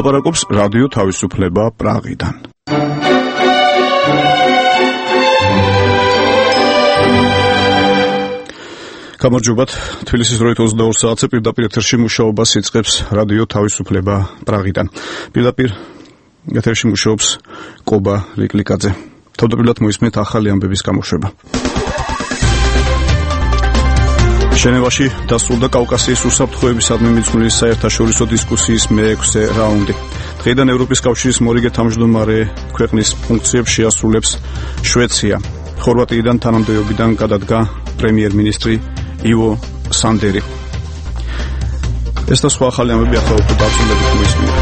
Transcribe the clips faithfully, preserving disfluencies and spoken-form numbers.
ლაპარაკობს რადიო თავისუფლება პრაღიდან. გამარჯობათ, თბილისის დროით ოცდაორ საათზე პირდაპირ ეთერში მუშაობას იწყებს რადიო თავისუფლება პრაღიდან. პირდაპირ ეთერში მუშაობს კობა ლიკლიკაძე. თავდაპირველად მოისმენთ ახალი ამბების გამოშვება. ჟენევაში დასრულდა კავკასიის უსაფრთხოებისადმი მიძღვნილი საერთაშორისო დისკუსიის მეექვსე რაუნდი. დღეიდან ევროპის კავშირის მორიგე თავმჯდომარე ქვეყნის ფუნქციებს შეასრულებს შვეცია. ხორვატიიდან თანამდებობიდან გადადგა პრემიერ-მინისტრი ივო სანდერი. ეს და სხვა ახალი ამბები ახლა უფრო დაწვრილებით მოისმინეთ.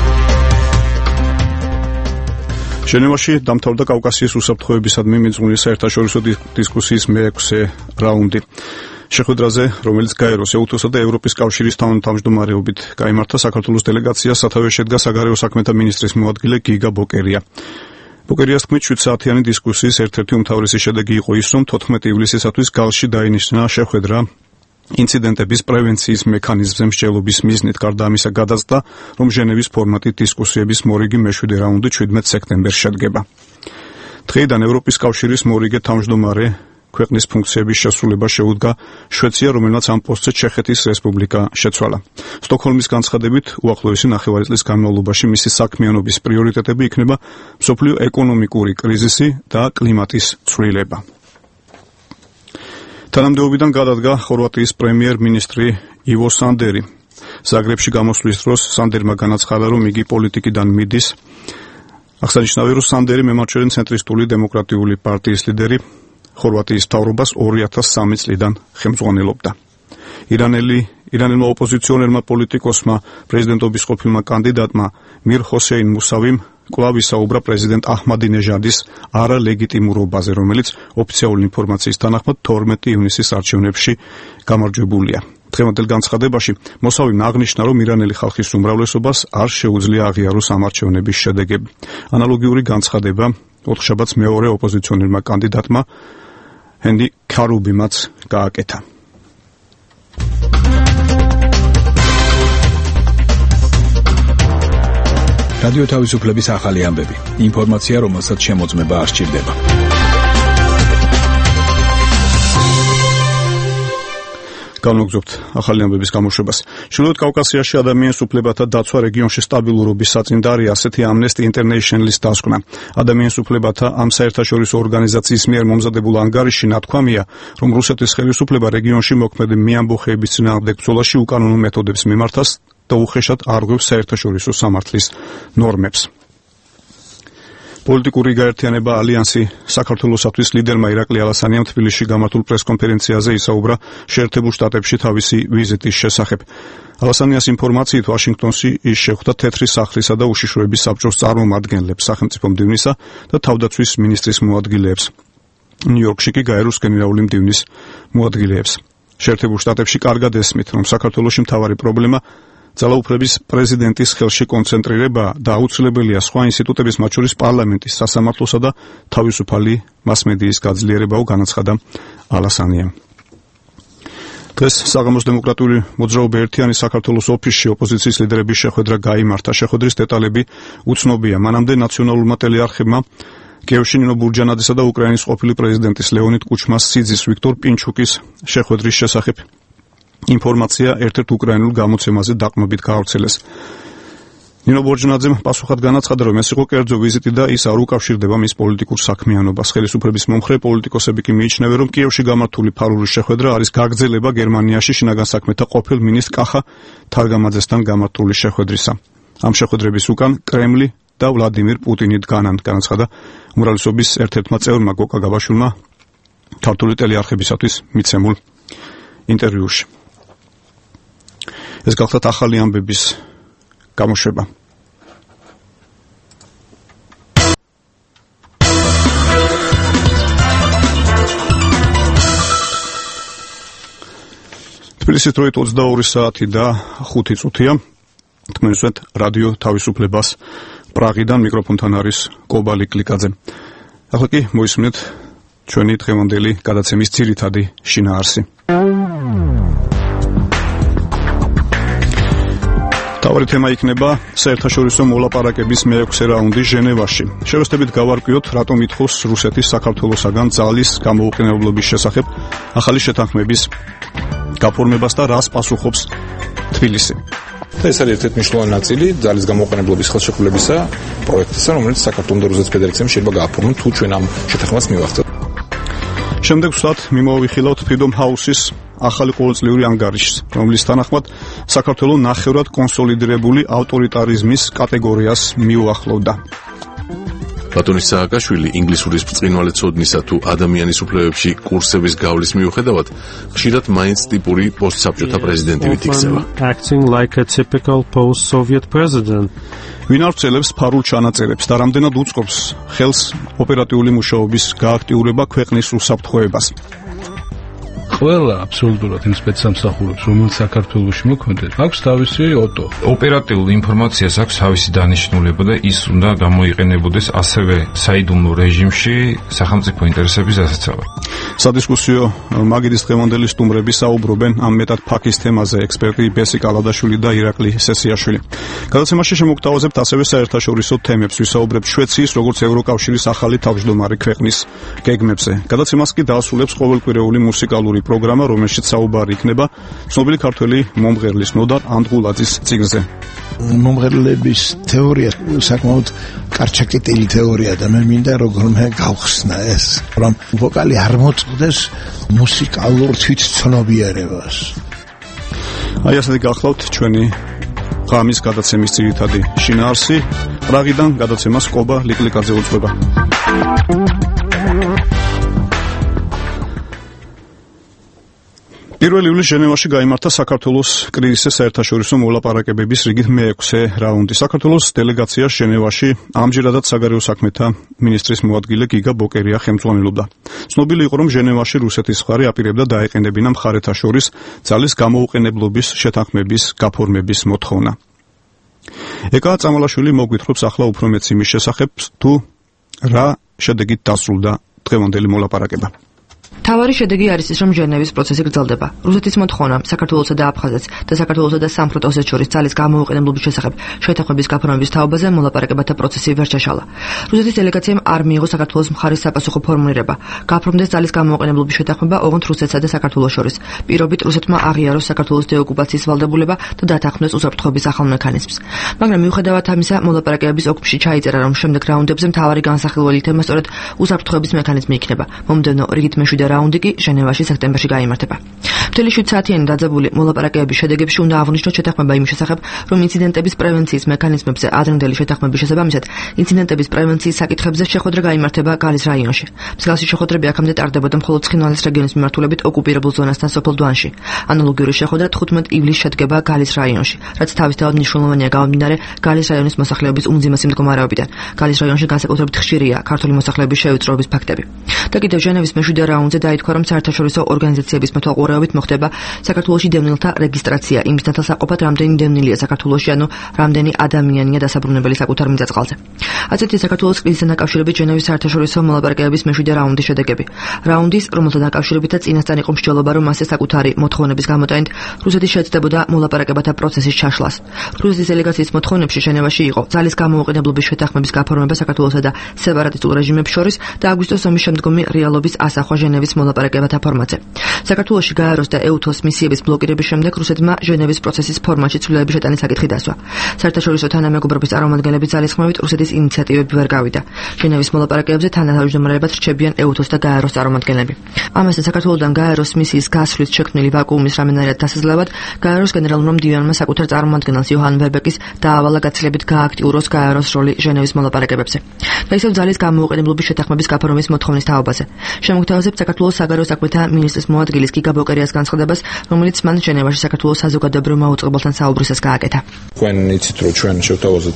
ჟენევაში დამთავრდა კავკასიის უსაფრთხოებისადმი მიძღვნილი საერთაშორისო დისკუსიის მეექვსე რაუნდი. შეხვედრაზე, რომელიც გაეროს, ეუთოსა და ევროპის კავშირის თავმჯდომარეობით გაიმართა, საქართველოს დელეგაციას სათავეში შედგა საგარეო საქმეთა მინისტრის მოადგილე გიგა ბოკერია. ბოკერიას თქმით, შვიდ საათიანი დისკუსიის ერთ-ერთი უმთავრესი შედეგი იყო ის, რომ თოთხმეტი ივლისისათვის გალში დაინიშნა შეხვედრა ინციდენტების პრევენციის მექანიზმზე მსჯელობის მიზნით. გარდა ამისა, გადაწყდა, რომ ჟენევის ფორმატით დისკუსიების მორიგი მეშვიდე რაუნდი შვიდმეტ სექტემბერს შედგება. დღეიდან ევროპის კავშირის მორიგე თავმჯდომარე ქვეყნის ფუნქციების შესრულება შეუდგა შვეცია, რომელმაც ამ პოსტზე ჩეხეთის რესპუბლიკა შეცვალა. სტოკჰოლმის განცხადებით, უახლოესი ნახევარი წლის განმავლობაში მისი საქმიანობის პრიორიტეტები იქნება მსოფლიო ეკონომიკური კრიზისი და კლიმატის ცვლილება. თანამდებობიდან გადადგა ხორვატიის პრემიერ-მინისტრი ივო სანდერი. ზაგრებში გამოსვლის დროს სანდერმა განაცხადა, რომ იგი პოლიტიკიდან მიდის. აღსანიშნავია, რომ სანდერი მემარჯვენე ცენტრისტული დემოკრატიული პარტიის ლიდერი ხორვატიის მთავრობას ორი ათას სამი წლიდან ხელმძღვანელობდა. ირანელი ირანელმა ოპოზიციონერმა პოლიტიკოსმა, პრეზიდენტობის ყოფილმა კანდიდატმა მირ ჰოსეინ მუსავიმ კვლავ ისაუბრა პრეზიდენტ აჰმადინეჟადის არალეგიტიმურობაზე, რომელიც ოფიციალური ინფორმაციის თანახმად თორმეტი ივნისის არჩევნებში გამარჯვებულია. დღევანდელ განცხადებაში მოსავიმ აღნიშნა, რომ ირანელი ხალხის უმრავლესობას არ შეუძლია აღიაროს ამ არჩევნების შედეგები. ანალოგიური განცხადება ოთხშაბათს მეორე ოპოზიციონერმა კანდიდატმა ჰენდი ქარუბიმაც გააკეთა. რადიო თავისუფლების ახალი ამბები. ინფორმაცია, რომელსაც შემოწმება არ სჭირდება. განვაგრძობთ ახალი ამბების გამოშვებას. ჩრდილოეთ კავკასიაში ადამიანის უფლებათა დაცვა რეგიონში სტაბილურობის საწინდარია, ასეთი Amnesty International-ის დასკვნა. ადამიანის უფლებათა ამ საერთაშორისო ორგანიზაციის მიერ მომზადებულ ანგარიშში ნათქვამია, რომ რუსეთის ხელისუფლება რეგიონში მოქმედი მეამბოხეების წინააღმდეგ ბრძოლაში უკანონო მეთოდებს მიმართავს და უხეშად არღვევს საერთაშორისო სამართლის ნორმებს. პოლიტიკური გაერთიანება ალიანსი საქართველოსათვის ლიდერმა ირაკლი ალასანიამ თბილისში გამართულ პრესკონფერენციაზე ისაუბრა შეერთებულ შტატებში თავისი ვიზიტის შესახებ. ალასანიას ინფორმაციით ვაშინგტონში ის შეხვდა თეთრი სახლისა და უშიშროების საბჭოს წარმომადგენლებს, სახელმწიფო მდივნისა და თავდაცვის მინისტრის მოადგილეებს. ნიუ-იორკში კი გაეროს გენერალური მდივნის მოადგილეებს. შეერთებულ შტატებში კარგად ესმით, რომ საქართველოში მთავარი პრობლემა ძალაუფლების პრეზიდენტის ხელში კონცენტრირება და აუცილებელია სხვა ინსტიტუტების, მათ შორის პარლამენტის, სასამართლოსა და თავისუფალი მასმედიის გაძლიერებაო, განაცხადა ალასანიამ. დღეს საღამოს დემოკრატიული მოძრაობა ერთიანი საქართველოს ოფისში ოპოზიციის ლიდერების შეხვედრა გაიმართა. შეხვედრის დეტალები უცნობია. მანამდე ნაციონალურმა ტელეარხებმა კიევში ნინო ბურჯანაძისა და უკრაინის ყოფილი პრეზიდენტის ლეონიდ კუჩმას სიძის ვიქტორ პინჩუკის შეხვედრის შესახებ ინფორმაცია ერთ-ერთ უკრაინულ გამოცემაზე დაყრდნობით გაავრცელეს. ნინო ბურჯანაძემ პასუხად განაცხადა, რომ ეს იყო კერძო ვიზიტი და ის არ უკავშირდება მის პოლიტიკურ საქმიანობას. ხელისუფლების მომხრე პოლიტიკოსები კი მიიჩნევენ, რომ კიევში გამართული ფარული შეხვედრა არის გაგრძელება გერმანიაში შინაგან საქმეთა ყოფილ მინისტრ კახა თარგამაძესთან გამართული შეხვედრისა. ამ შეხვედრების უკან კრემლი და ვლადიმირ პუტინი დგანან, განაცხადა უმრავლესობის ერთ-ერთმა წევრმა გოკა გაბაშვილმა ქართული ტელეარხებისათვის მიცემულ ინტერვიუში. ეს გახლავთ ახალი ამბების გამოშვება. თბილისის დროით ოცდაორი საათი და ხუთი წუთია. თქვენსვეთ რადიო თავისუფლებას პრაღიდან მიკროფონთან არის კობა ლიკლიკაძე. ახლა კი მოისმინეთ ჩვენი დღევანდელი გადაცემის ძირითადი შინაარსი. მთავარი თემა იქნება საერთაშორისო მოლაპარაკების მეექვსე რაუნდი ჟენევაში. შევეცდებით გავარკვიოთ, რატომ ითხოვს რუსეთის საქართველოსაგან ძალის გამოუყენებლობის შესახებ ახალი შეთანხმების გაფორმებას და რას პასუხობს თბილისი. ეს არის ერთ-ერთი მნიშვნელოვანი ნაწილი ძალის გამოუყენებლობის ხელშეკრულებისა პროექტისა, რომელიც საქართველოს და რუსეთის ფედერაციამ შეიძლება გააფორმოს, თუ ჩვენ ამ შეთანხმებას მივახცევთ. შემდეგ ვსვათ მიმოვიხილავთ Freedom House-ის ახალი ყოველწლიური ანგარიშს, რომლის თანახმად საქართველოს ნახევრად კონსოლიდირებული ავტორიტარიზმის კატეგორიას მიუახლოვდა. ბატონი სააკაშვილი ინგლისურის ბრწყინვალე ცოდნისა თუ ადამიანის უფლებებში კურსების გავლის მიუხედავად ხშირად მაინც ტიპური პოსტსაბჭოთა პრეზიდენტივით იქცევა. Acting like a typical post-Soviet president. ვინ ავრცელებს ფარულ ჩანაწერებს და რამდენად უწყობს ხელს ოპერატიული მუშაობის გააქტიურება ქვეყნის უსაფრთხოებას. ყველა აბსოლუტურად იმ სპეცსამსახურებს, რომელიც საქართველოში მოქმედებს, აქვს თავისი ოტო. ოპერატიულ ინფორმაციას აქვს თავისი დანიშნულება და ის უნდა გამოიყენებოდეს ასევე საიდუმლო რეჟიმში სახელმწიფო ინტერესების დასაცავად. სადისკუსიო მაგიდის დღევანდელი სტუმრები საუბრობენ ამ მეტად ფაქის თემაზე ექსპერტი ბესი კალადაშვილი და ირაკლი სესიაშვილი. გადაცემაში შემოგთავაზებთ ასევე საერთაშორისო თემებს, ვისაუბრებთ შვეიციის როგორც ევროკავშირის ახალი თავმჯდომარე ქვეყნის გეგმებზე. გადაცემას კი დაასრულებს ყოველკვირეული მუსიკალური პროგრამა, რომელშიც საუბარი იქნება ცნობილი ქართველი მომღერლის ნოდარ ანდღულაძის წიგნზე. მომღერლების თეორია საკმაოდ კარჩაკეტილი თეორია და მე მინდა როგორმე გავხსნა ეს, რომ ვოკალი არ მოწყდეს მუსიკალურ თვითცნობიერებას. აი ასეთი გახლავთ ჩვენი ღამის გადაცემის ძირითადი შინაარსი. პრაღიდან გადაცემას კობა ლიკლიკაძე უძღვება. პირველ ივლისს ჟენევაში გაიმართა საქართველოს კრიზისის საერთაშორისო მოლაპარაკებების რიგით მეექვსე რაუნდი. საქართველოს დელეგაციას ჟენევაში ამჯერადაც საგარეო საქმეთა მინისტრის მოადგილე გიგა ბოკერია ხელმძღვანელობდა. ცნობილი იყო, რომ ჟენევაში რუსეთის მხარე აპირებდა დაეყენებინა მხარეთა შორის ძალის გამოუყენებლობის შეთანხმების გაფორმების მოთხოვნა. ეკა წამალაშვილი მოგვითხრობს ახლა უფრო მეც იმის შესახებ, თუ რა შედეგით დასრულდა დღევანდელი მოლაპარაკება. თავარი შედეგი არის ის, რომ ჟენევის პროცესი გრძელდება. რუსეთის მოთხოვნა საქართველოსა და აფხაზეთს და საქართველოსა და სამხრეთ ოსეთს შორის ძალის გამოუყენებლობის შესახებ შეთანხმების გაფორმების თაობაზე მოლაპარაკებათა პროცესი ვერ ჩაშალა. რუსეთის დელეგაციამ არ მიიღო საქართველოს მხარის საპასუხო ფორმულირება. გაფორმდეს ძალის გამოუყენებლობის შეთანხმება ოღონდ რუსეთსა და საქართველოს შორის. პირობით რუსეთმა აღიაროს საქართველოს დეოკუპაციის ვალდებულება და დათანხმდეს უსაფრთხოების ახალ მექანიზმს. მაგრამ მიუხედავად ამისა, მოლაპარაკებების ოკუპში ჩაიწერა, რომ შემდეგ რაუნდებზე მთავარი განსახილველი თემა სწორედ უსაფრთხოების მექანიზმი იქნება. მომდევნო რიგით მეშვიდე რაუნდი კი ჟენევაში სექტემბერში გაიმართება. მთელი შვიდ საათიანი დაძაბული მოლაპარაკებების შედეგებში უნდა აღვნიშნოთ შეთანხმება იმის შესახებ, რომ ინციდენტების პრევენციის მექანიზმებზე ადრინდელი შეთანხმების შესაბამისად ინციდენტების პრევენციის საკითხებზე შეხვედრა გაიმართება გალის რაიონში. მსგავსი შეხვედრები აქამდე ტარდებოდა მხოლოდ ცხინვალის რეგიონის მიმართულებით ოკუპირებულ ზონასთან სოფელ დვანში. ანალოგიური შეხვედრა თხუთმეტ ივლისს შედგება გალის რაიონში, რაც თავისთავად მნიშვნელოვანია გამომდინარე გალის რაიონის მოსახლეობის უმძიმესი მდგომარეობიდან. გალის რაიონში განსაკუთრებით ხშირია ქართული მოსახლეობის შევიწროების ფაქტები. და კიდევ ჟენევის მეშვიდე რაუნდზე დაითქვა, რომ საერთაშორისო ორგანიზაციების მეთვალყურეობით მოხდება საქართველოში დევნილთა რეგისტრაცია, იმის ნათელსაყოფად რამდენი დევნილია საქართველოში, ანუ რამდენი ადამიანია დასაბრუნებელი საკუთარ მიწა-წყალზე. ასეთი საქართველოს კრიზისთან დაკავშირებით ჟენევის საერთაშორისო მოლაპარაკებების მეშვიდე რაუნდის შედეგები. რაუნდის, რომელთან დაკავშირებითაც წინასწარ იყო მსჯელობა, რომ მასზე საკუთარი მოთხოვნების გამოტანით რუსეთი შეეცდებოდა მოლაპარაკებათა პროცესის ჩაშლას. რუსეთის დელეგაციის მოთხოვნებში ჟენევაში იყო ძალის გამოუყენებლობის შეთანხმების გაფორმება საქართველოსა და სეპარატისტულ რეჟიმებს შორის და აგვისტოს ომის შემდგომი რეალობის ასახვა ჟენევის მოლაპარაკებათა ფორმატზე. საქართველოში გაეროს და ეუთოს მისიების ბლოკირების შემდეგ რუსეთმა ჟენევის პროცესის ფორმატში ცვლილებების შეტანის საკითხი დასვა. საერთაშორისო თანამეგობრობის წარმომადგენლების ძალისხმევით რუსეთის ინიციატივები ვერ გავიდა. ჟენევის მოლაპარაკებებზე თანათავმჯდომარეებად რჩებიან ეუთოს და გაეროს წარმომადგენლები. ამასთან საქართველოსთან გაეროს მისიის გასვლით შექმნილი ვაკუუმის რამენარად დასაძლევად გაეროს გენერალურმა მდივანმა საკუთარ წარმომადგენელს იოჰან ვერბეკის დაავალა გაცილებით გააქტიუროს გაეროს როლი ჟენევის მოლაპარაკებებზე. და ისევ ძალის გამოუყენებლობის შეთანხმების გაფორმების მოთხოვნის თაობაზე. შემოგთავაზებთ საქართველოს საგარეო საქმეთა მინისტრის მოადგილის გიგა ბოკერიას განცხადებას, რომელიც მან ჟენევაში საქართველოს საზოგადოებრივ მაუწყებელთან საუბრისას გააკეთა. თქვენ იცით, რომ ჩვენ შევთავაზეთ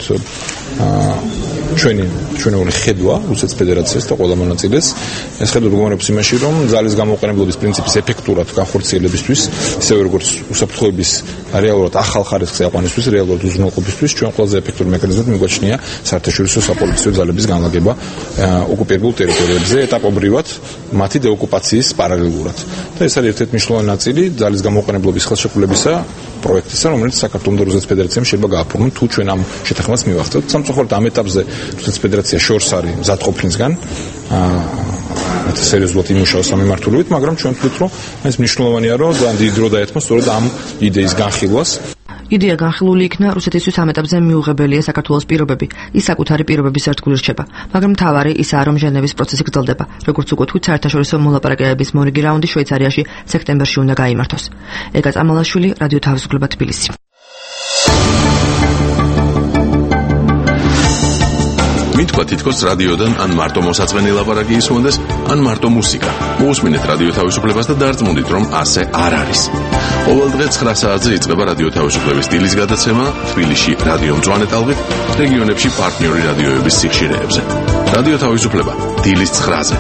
ჩვენი ჩვენი ხედვა რუსეთის ფედერაციას და ყველა მონაწილეს. ეს ხედვა გუმარებს იმაში, რომ ძალის გამოუყენებლობის პრინციპის ეფექტურად განხორციელებისთვის, ისევე როგორც უსაფრთხოების რეალურად ახალ ხარისხს აყვანისთვის, რეალურად უზრუნველყოფისთვის, ჩვენ ყველაზე ეფექტური მექანიზმად მიგვაჩნია საერთაშორისო საპოლიციო ძალების განლაგება ოკუპირებულ ტერიტორიებზე ეტაპობრივად მათი დეოკუპაციის პარალელურად. და ეს არის ერთ-ერთი მნიშვნელოვანი ნაწილი ძალის გამოუყენებლობის ხელშეკრულებისა პროექტისა, რომელიც საქართველოს და რუსეთის ფედერაციამ შეიძლება გააფორმონ, თუ ჩვენ ამ შეთანხმებას მივახცევთ. სამწუხაროდ ამ ეტაპზე რუსეთის ფედერაცია შორს არის მზადყოფნისგან. აა სერიოზულად იმუშაოს ამ მიმართულებით, მაგრამ ჩვენ ვთქვით, რომ ეს მნიშვნელოვანია, რომ ძალიან დიდი დრო დაეთმო სწორედ ამ იდეის განხილვას. იდეა განხილული იქნა რუსეთისთვის ამ ეტაპზე მიუღებელია საქართველოს პირობები, ის საკუთარი პირობების ერთგული რჩება, მაგრამ მთავარი ისაა, რომ ჟენევის პროცესი გრძელდება. როგორც უკვე თქვით, საერთაშორისო მოლაპარაკებების მორიგი რაუნდი შვეიცარიაში სექტემბერში უნდა გაიმართოს. ეგა წამალაშვილი, რადიო თავისუფლება, თბილისი. მითქვა თითქოს რადიოდან ან მარტო მოსაწყენი ლაპარაკი ისმონდეს, ან მარტო მუსიკა. მოусმინეთ რადიო თავისუფლებას და დარწმუნდით, რომ ასე არ არის. ყოველ დღე ცხრა საათზე იწყება რადიო თავისუფლების დილის გადაცემა თბილისში რადიო მწვანე ტალღით, რეგიონებში პარტნიორი რადიოების სიხშირეებზე. რადიო თავისუფლება დილის ცხრაზე.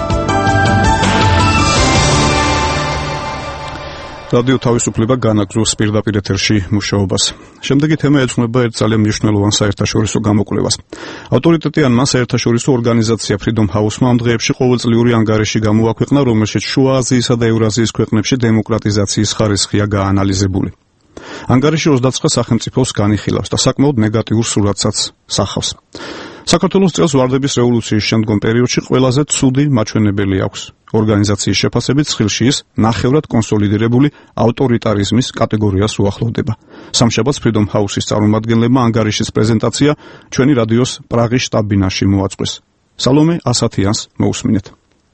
რადიო თავისუფლება განაგრძობს პირდაპირ ეთერში მუშაობას. შემდეგი თემა ეძღვნება ერთ ძალიან მნიშვნელოვან საერთაშორისო გამოკვლევას. ავტორიტეტი ან მას საერთაშორისო ორგანიზაცია Freedom House-მა ამ დღეებში ყოველწლიური ანგარიში გამოაქვეყნა, რომელშიც შუა აზიისა და ევრაზიის ქვეყნებში დემოკრატიზაციის ხარისხია გაანალიზებული. ანგარიში ოცდაცხრა სახელმწიფოს განიხილავს და საკმაოდ ნეგატიურ სურათსაც სახავს. საქართველოს წელს ვარდების რევოლუციის შემდგომ პერიოდში ყველაზე ცუდი მაჩვენებელი აქვს. ორგანიზაციის შეფასებით ცხრილში ის ნახევრად კონსოლიდირებული ავტორიტარიზმის კატეგორიას უახლოვდება. სამშაბათს Freedom House-ის წარმომადგენლებმა ანგარიშის პრეზენტაცია ჩვენი რადიოს პრაღის შტაბ-ბინაში მოაწყვეს. სალომე ასათიანს მოусმინეთ.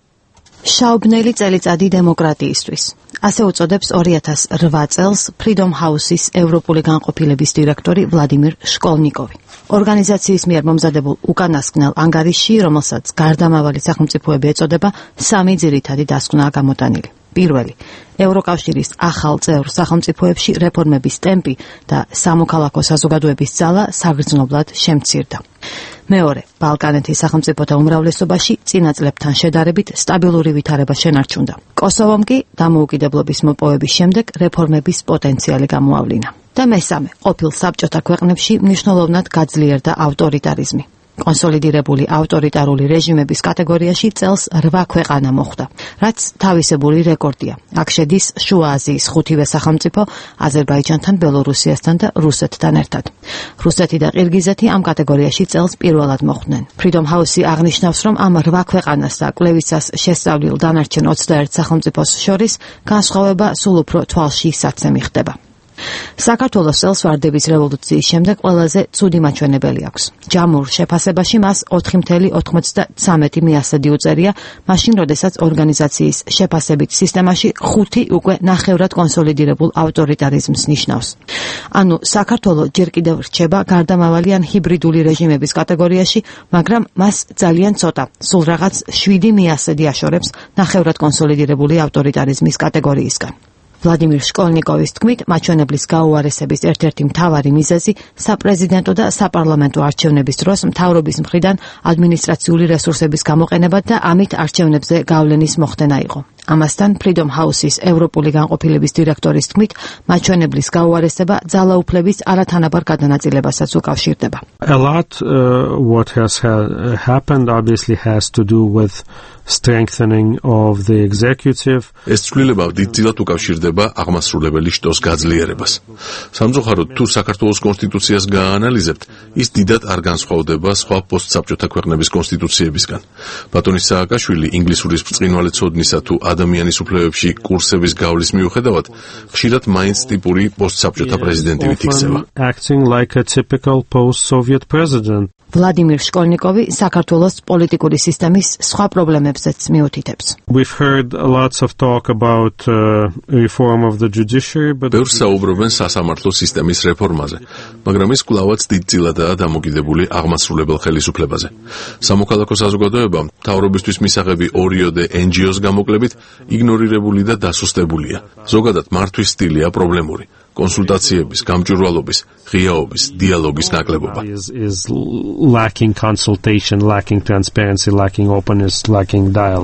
შაუბნელი წელიწადი დემოკრატიისთვის. ასე უწოდებს ორი ათას რვა წელს Freedom House-ის ევროპული განყოფილების დირექტორი ვლადიმირ შკოლნიკოვი. ორგანიზაციის მიერ მომზადებულ უკანასკნელ ანგარიშში, რომელსაც გარდამავალი სახელმწიფოები ეწოდება, სამი ძირითადი დასკვნაა გამოტანილი. პირველი, ევროკავშირის ახალ წევრ სახელმწიფოებში რეფორმების ტემპი და სამოქალაქო საზოგადოების ძალა საგრძნობლად შემცირდა. მეორე, ბალკანეთის სახელმწიფოთა უმრავლესობაში წინა წლებთან შედარებით სტაბილური ვითარება შენარჩუნდა. კოსოვომ კი დამოუკიდებლობის მოპოვების შემდეგ რეფორმების პოტენციალი გამოავლინა. და მესამე, ყოფილ საბჭოთა ქვეყნებში მნიშვნელოვნად გაძლიერდა ავტორიტარიზმი. კონსოლიდირებული ავტორიტარული რეჟიმების კატეგორიაში წელს რვა ქვეყანა მოხვდა, რაც თავისებური რეკორდია. აქ შედის შუა აზიის ხუთივე სახელმწიფო, აზერბაიჯანთან, ბელორუსიასთან და რუსეთთან ერთად. რუსეთი და ყირგიზეთი ამ კატეგორიაში წელს პირველად მოხვდნენ. Freedom House-ი აღნიშნავს, რომ ამ რვა ქვეყანას და კვლევისას შესწავლილ დანარჩენ ოცდაერთ სახელმწიფოს შორის განსხვავება სულ უფრო თვალში საცემი ხდება. საქართველოს წელს ვარდების რევოლუციის შემდეგ ყველაზე ცუდი მაჩვენებელი აქვს. ჯამურ შეფასებაში მას ოთხი ათეული ოცდამეტი მიასადი უწერია, მაშინ როდესაც ორგანიზაციის შეფასებით სისტემაში ხუთი უკვე ნახევრად კონსოლიდირებულ ავტორიტარიზმს ნიშნავს. ანუ საქართველო ჯერ კიდევ რჩება გარდამავალი ან ჰიბრიდული რეჟიმების კატეგორიაში, მაგრამ მას ძალიან ცოტა, სულ რაღაც შვიდი მიასადი აშორებს ნახევრად კონსოლიდირებული ავტორიტარიზმის კატეგორიისგან. ვლადიმირ შკოლნიკოვის თქმით, მაჩვენებლის გაუარესების ერთ-ერთი მთავარი მიზეზი საპრეზიდენტო და საპარლამენტო არჩევნების დროს მთავრობის მხრიდან ადმინისტრაციული რესურსების გამოყენება და ამით არჩევნებზე გავლენის მოხდენა იყო. ამასთან Freedom House-ის ევროპული განყოფილების დირექტორის თქმით, მაჩვენებლის გაუარესება ძალაუფლების არათანაბარ გადანაწილებასაც უკავშირდება. A lot uh, what has ha- happened obviously has to do with strengthening of the executive. ეს ცვლილება დიდწილად უკავშირდება აღმასრულებელი შტოს გაძლიერებას. სამწუხაროდ, თუ საქართველოს კონსტიტუციას გააანალიზებთ, ის დიდად არ განსხვავდება სხვა პოსტსაბჭოთა ქვეყნების კონსტიტუციებისგან. ბატონი სააკაშვილი ინგლისურის ბრწყინვალე ცოდნისა თუ ადამიანის უფლებებში კურსების გავლის მიუხედავად, ხშირად მაინც ტიპური პოსტსაბჭოთა პრეზიდენტივით იქცევა. Acting like a typical post-Soviet president. ვლადიმირ შკოლნიკოვი საქართველოს პოლიტიკური სისტემის სხვა პრობლემებზეც მიუთითებს. We've heard lots of talk about uh, reform of the judiciary, but ბევრს საუბრობენ სასამართლო სისტემის რეფორმაზე, მაგრამ ის კვლავაც დიდწილადაა დამოკიდებული აღმასრულებელ ხელისუფლებაზე. სამოქალაქო საზოგადოება მთავრობისთვის მისაღები ორიოდე εν ჯი ოს გამოკლებით იგნორირებული და დასუსტებულია. ზოგადად მართვის სტილია პრობლემური. კონსულტაციების, გამჭვირვალობის, ღიაობის, დიალოგის ნაკლებობა. is, is lacking consultation, lacking transparency, lacking openness, lacking dialogue.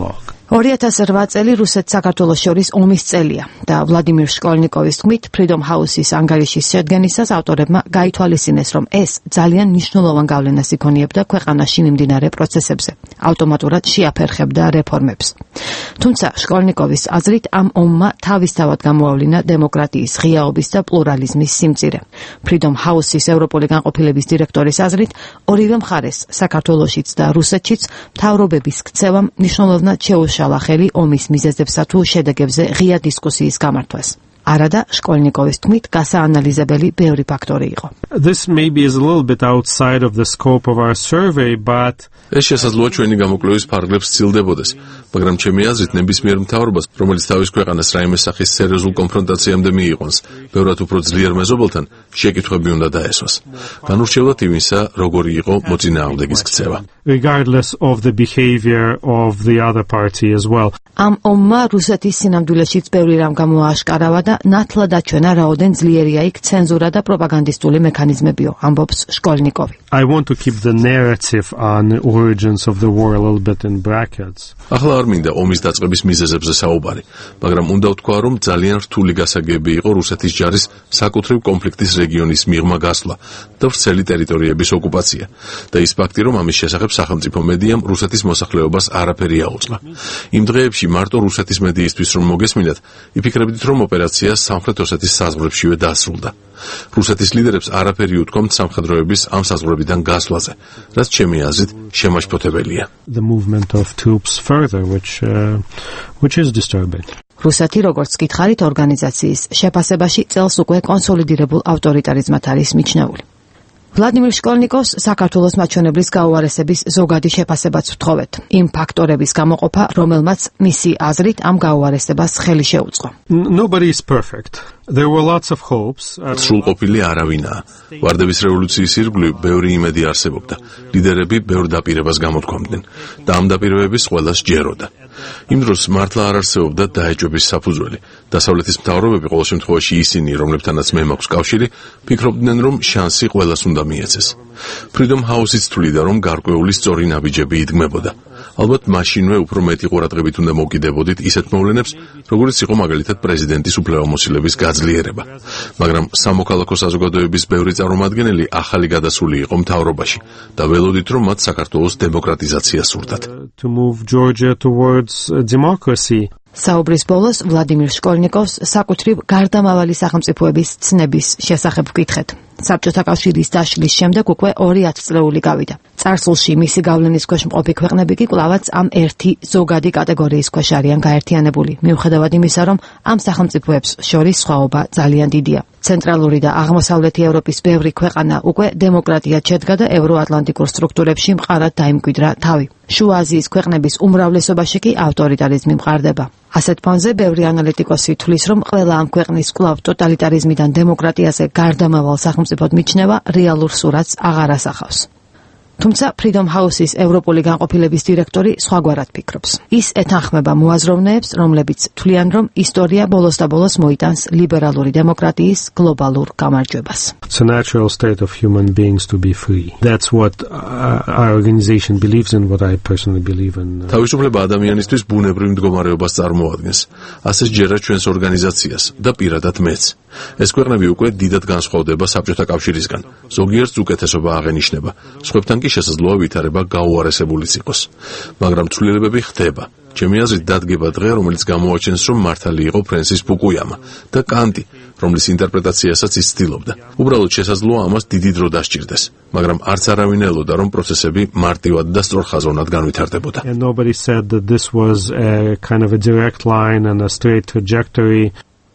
ორი ათას რვა წელი რუსეთ-საქართველოს შორის ომის წელია და ვლადიმირ შკოლნიკოვის თქმით, Freedom House-ის ანგარიშის შედგენისას ავტორებმა გაითვალისწინეს, რომ ეს ძალიან მნიშვნელოვან გავლენას იქონიებდა ქვეყანაში მიმდინარე პროცესებზე, ავტომატურად შეაფერხებდა რეფორმებს. თუმცა შკოლნიკოვის აზრით ამ ომმა თავისთავად გამოავლინა დემოკრატიის, ღიაობის და პლურალიზმის სიმწირე. Freedom House-ის ევროპული განყოფილების დირექტორის აზრით, ორივე მხარეს, საქართველოშიც და რუსეთშიც მთავრობების ქცევამ მნიშვნელოვნად შეუშალა ხელი ომის მიზეზებსა თუ შედეგებზე ღია დისკუსიის გამართვას. არადა შკოლნიკოვის თქმით გასაანალიზებელი ბევრი ფაქტორი იყო. This maybe is a little bit outside of the scope of our survey, but ეს შესაძლოა ჩვენი გამოკვლევის ფარგლებს სცილდებოდეს, მაგრამ ჩემი აზრით ნებისმიერ მთავრობას, რომელიც თავის ქვეყანას რაიმე სახის სერიოზულ კონფრონტაციამდე მიიყვანს, ბევრად უფრო ძლიერ მეზობელთან შეკითხვები უნდა დაესვას. განურჩევლად იმისა, როგორი იყო მოწინააღმდეგის ქცევა. regardless of the behavior of the other party as well. ამ ომმა რუსეთის სინამდვილეშიც ბევრი რამ გამოააშკარავა და ნათლად აჩვენა რაოდენ ძლიერია იქ ცენზურა და პროპაგანდისტული მექანიზმებიო, ამბობს შკოლნიკოვი. I want to keep the narrative on the origins of the war a little bit in brackets. ახლა არ მინდა ომის დაწყების მიზეზებზე საუბარი, მაგრამ უნდა ვთქვა, რომ ძალიან რთული გასაგები იყო რუსეთის ჯარის საკუთრივ კონფლიქტის რეგიონის მიღმა გასვლა და ვრცელი ტერიტორიების ოკუპაცია და ის ფაქტი, რომ ამის შესახებ სახელმწიფო მედიამ რუსეთის მოსახლეობას არაფერი აუწყა. იმ დღეებში მარტო რუსეთის მედიისთვის რომ მოგესმინათ, იფიქრებდით, რომ ოპერაცია სამხრეთ ოსეთის საზღვრებშივე დასრულდა. რუსეთის ლიდერებს არაფერი უთქვამთ სამხედროების ამ საზღვრებიდან გასვლაზე, რაც ჩემი აზრით შემაშფოთებელია. The movement of troops further, which uh, which is disturbing. რუსეთი, როგორც გითხარით, ორგანიზაციის შეფასებაში წელს უკვე კონსოლიდირებულ ავტორიტარიზმად არის მიჩნეული. ვლადიმირ შკოლნიკოვს საქართველოს მაჩვენებლის გაუარესების ზოგადი შეფასებაც ვთხოვეთ. იმ ფაქტორების გამოყოფა, რომელმაც მისი აზრით ამ გაუარესებას ხელი შეუწყო. Nobody is perfect. There were lots of hopes. სრულყოფილი არავინაა. ვარდების რევოლუციის ირგვლივ ბევრი იმედი არსებობდა. ლიდერები ბევრ დაპირებას გამოთქვამდნენ და ამ დაპირებების ყველას ჯეროდა. იმ დროს მართლა არ არსებობდა დაეჯობის საფუძველი. დასავლეთის მთავრობები, ყოველ შემთხვევაში ისინი, რომლებთანაც მე მაქვს კავშირი, ფიქრობდნენ, რომ შანსი ყველას უნდა მიეცეს. Freedom House-იც თვლიდა, რომ გარკვეული სწორი ნაბიჯები იდგმებოდა. ალბათ მაშინვე უფრო მეტი ყურადღებით უნდა მოკიდებოდით ისეთ მოვლენებს, როგორიც იყო მაგალითად პრეზიდენტის უფლებამოსილების გაძლიერება. მაგრამ სამოქალაქო საზოგადოების ბევრი წარმომადგენელი ახალი გადასული იყო მთავრობაში და ველოდით, რომ მათ საქართველოს დემოკრატიზაცია სურდათ. To move Georgia towards democracy. საუბრის ბოლოს ვლადიმირ შკოლნიკოვს საკუთრივ გარდამავალი სახელმწიფოების ცნების შესახებ ვკითხეთ. საბჭოთა კავშირის დაშლის შემდეგ უკვე ორი ათწლეული გავიდა. წარსულში მისი გავლენის ქვეშ მყოფი ქვეყნები კი კვლავაც ამ ერთი ზოგადი კატეგორიის ქვეშ არიან გაერთიანებული, მიუხედავად იმისა, რომ ამ სახელმწიფოებს შორის სხვაობა ძალიან დიდია. ცენტრალური და აღმოსავლეთი ევროპის ბევრი ქვეყანა უკვე დემოკრატიად შედგა და ევროატლანტიკურ სტრუქტურებში მყარად დაიმკვიდრა თავი. შუა აზიის ქვეყნების უმრავლესობაში კი ავტორიტარიზმი მყარდება. ასეთ ფონზე ბევრი ანალიტიკოსი თვლის, რომ ყველა ამ ქვეყნის კვლავ ტოტალიტარიზმიდან დემოკრატიაზე გარდამავალ სახელმწიფოდ მიჩნევა რეალურ სურათს აღარ ასახავს. თუმცა Freedom House-ის ევროპული განყოფილების დირექტორი სხვაგვარად ფიქრობს. ის ეთანხმება მოაზროვნეებს, რომლებიც თვლიან, რომ ისტორია ბოლოს და ბოლოს მოიტანს ლიბერალური დემოკრატიის გლობალურ გამარჯვებას. It's a natural state of human beings to be free. That's what uh, our organization believes in, what I personally believe in. თავისუფლება ადამიანისთვის ბუნებრივ მდგომარეობას წარმოადგენს. ასე ჯერა ჩვენს ორგანიზაციას და პირადად მეც. ეს ქვეყნები უკვე დიდად განსხვავდება საბჭოთა კავშირისგან. ზოგიერთს უკეთესობა აღენიშნება, სხვებთან კი შესაძლოა ვითარება გაუარესებულიც იყოს. მაგრამ ცვლილებები ხდება. ჩემი აზრით დადგება დღე, რომელიც გამოაჩენს, რომ მართალი იყო ფრენსის ფუკუიამა და კანტი, რომლის ინტერპრეტაციასაც ის ცდილობდა. უბრალოდ შესაძლოა ამას დიდი დრო დასჭირდეს, მაგრამ არც არავინ ელოდა, რომ პროცესები მარტივად და სწორხაზოვნად განვითარდებოდა. And nobody said that this was a kind of a direct line and a straight trajectory.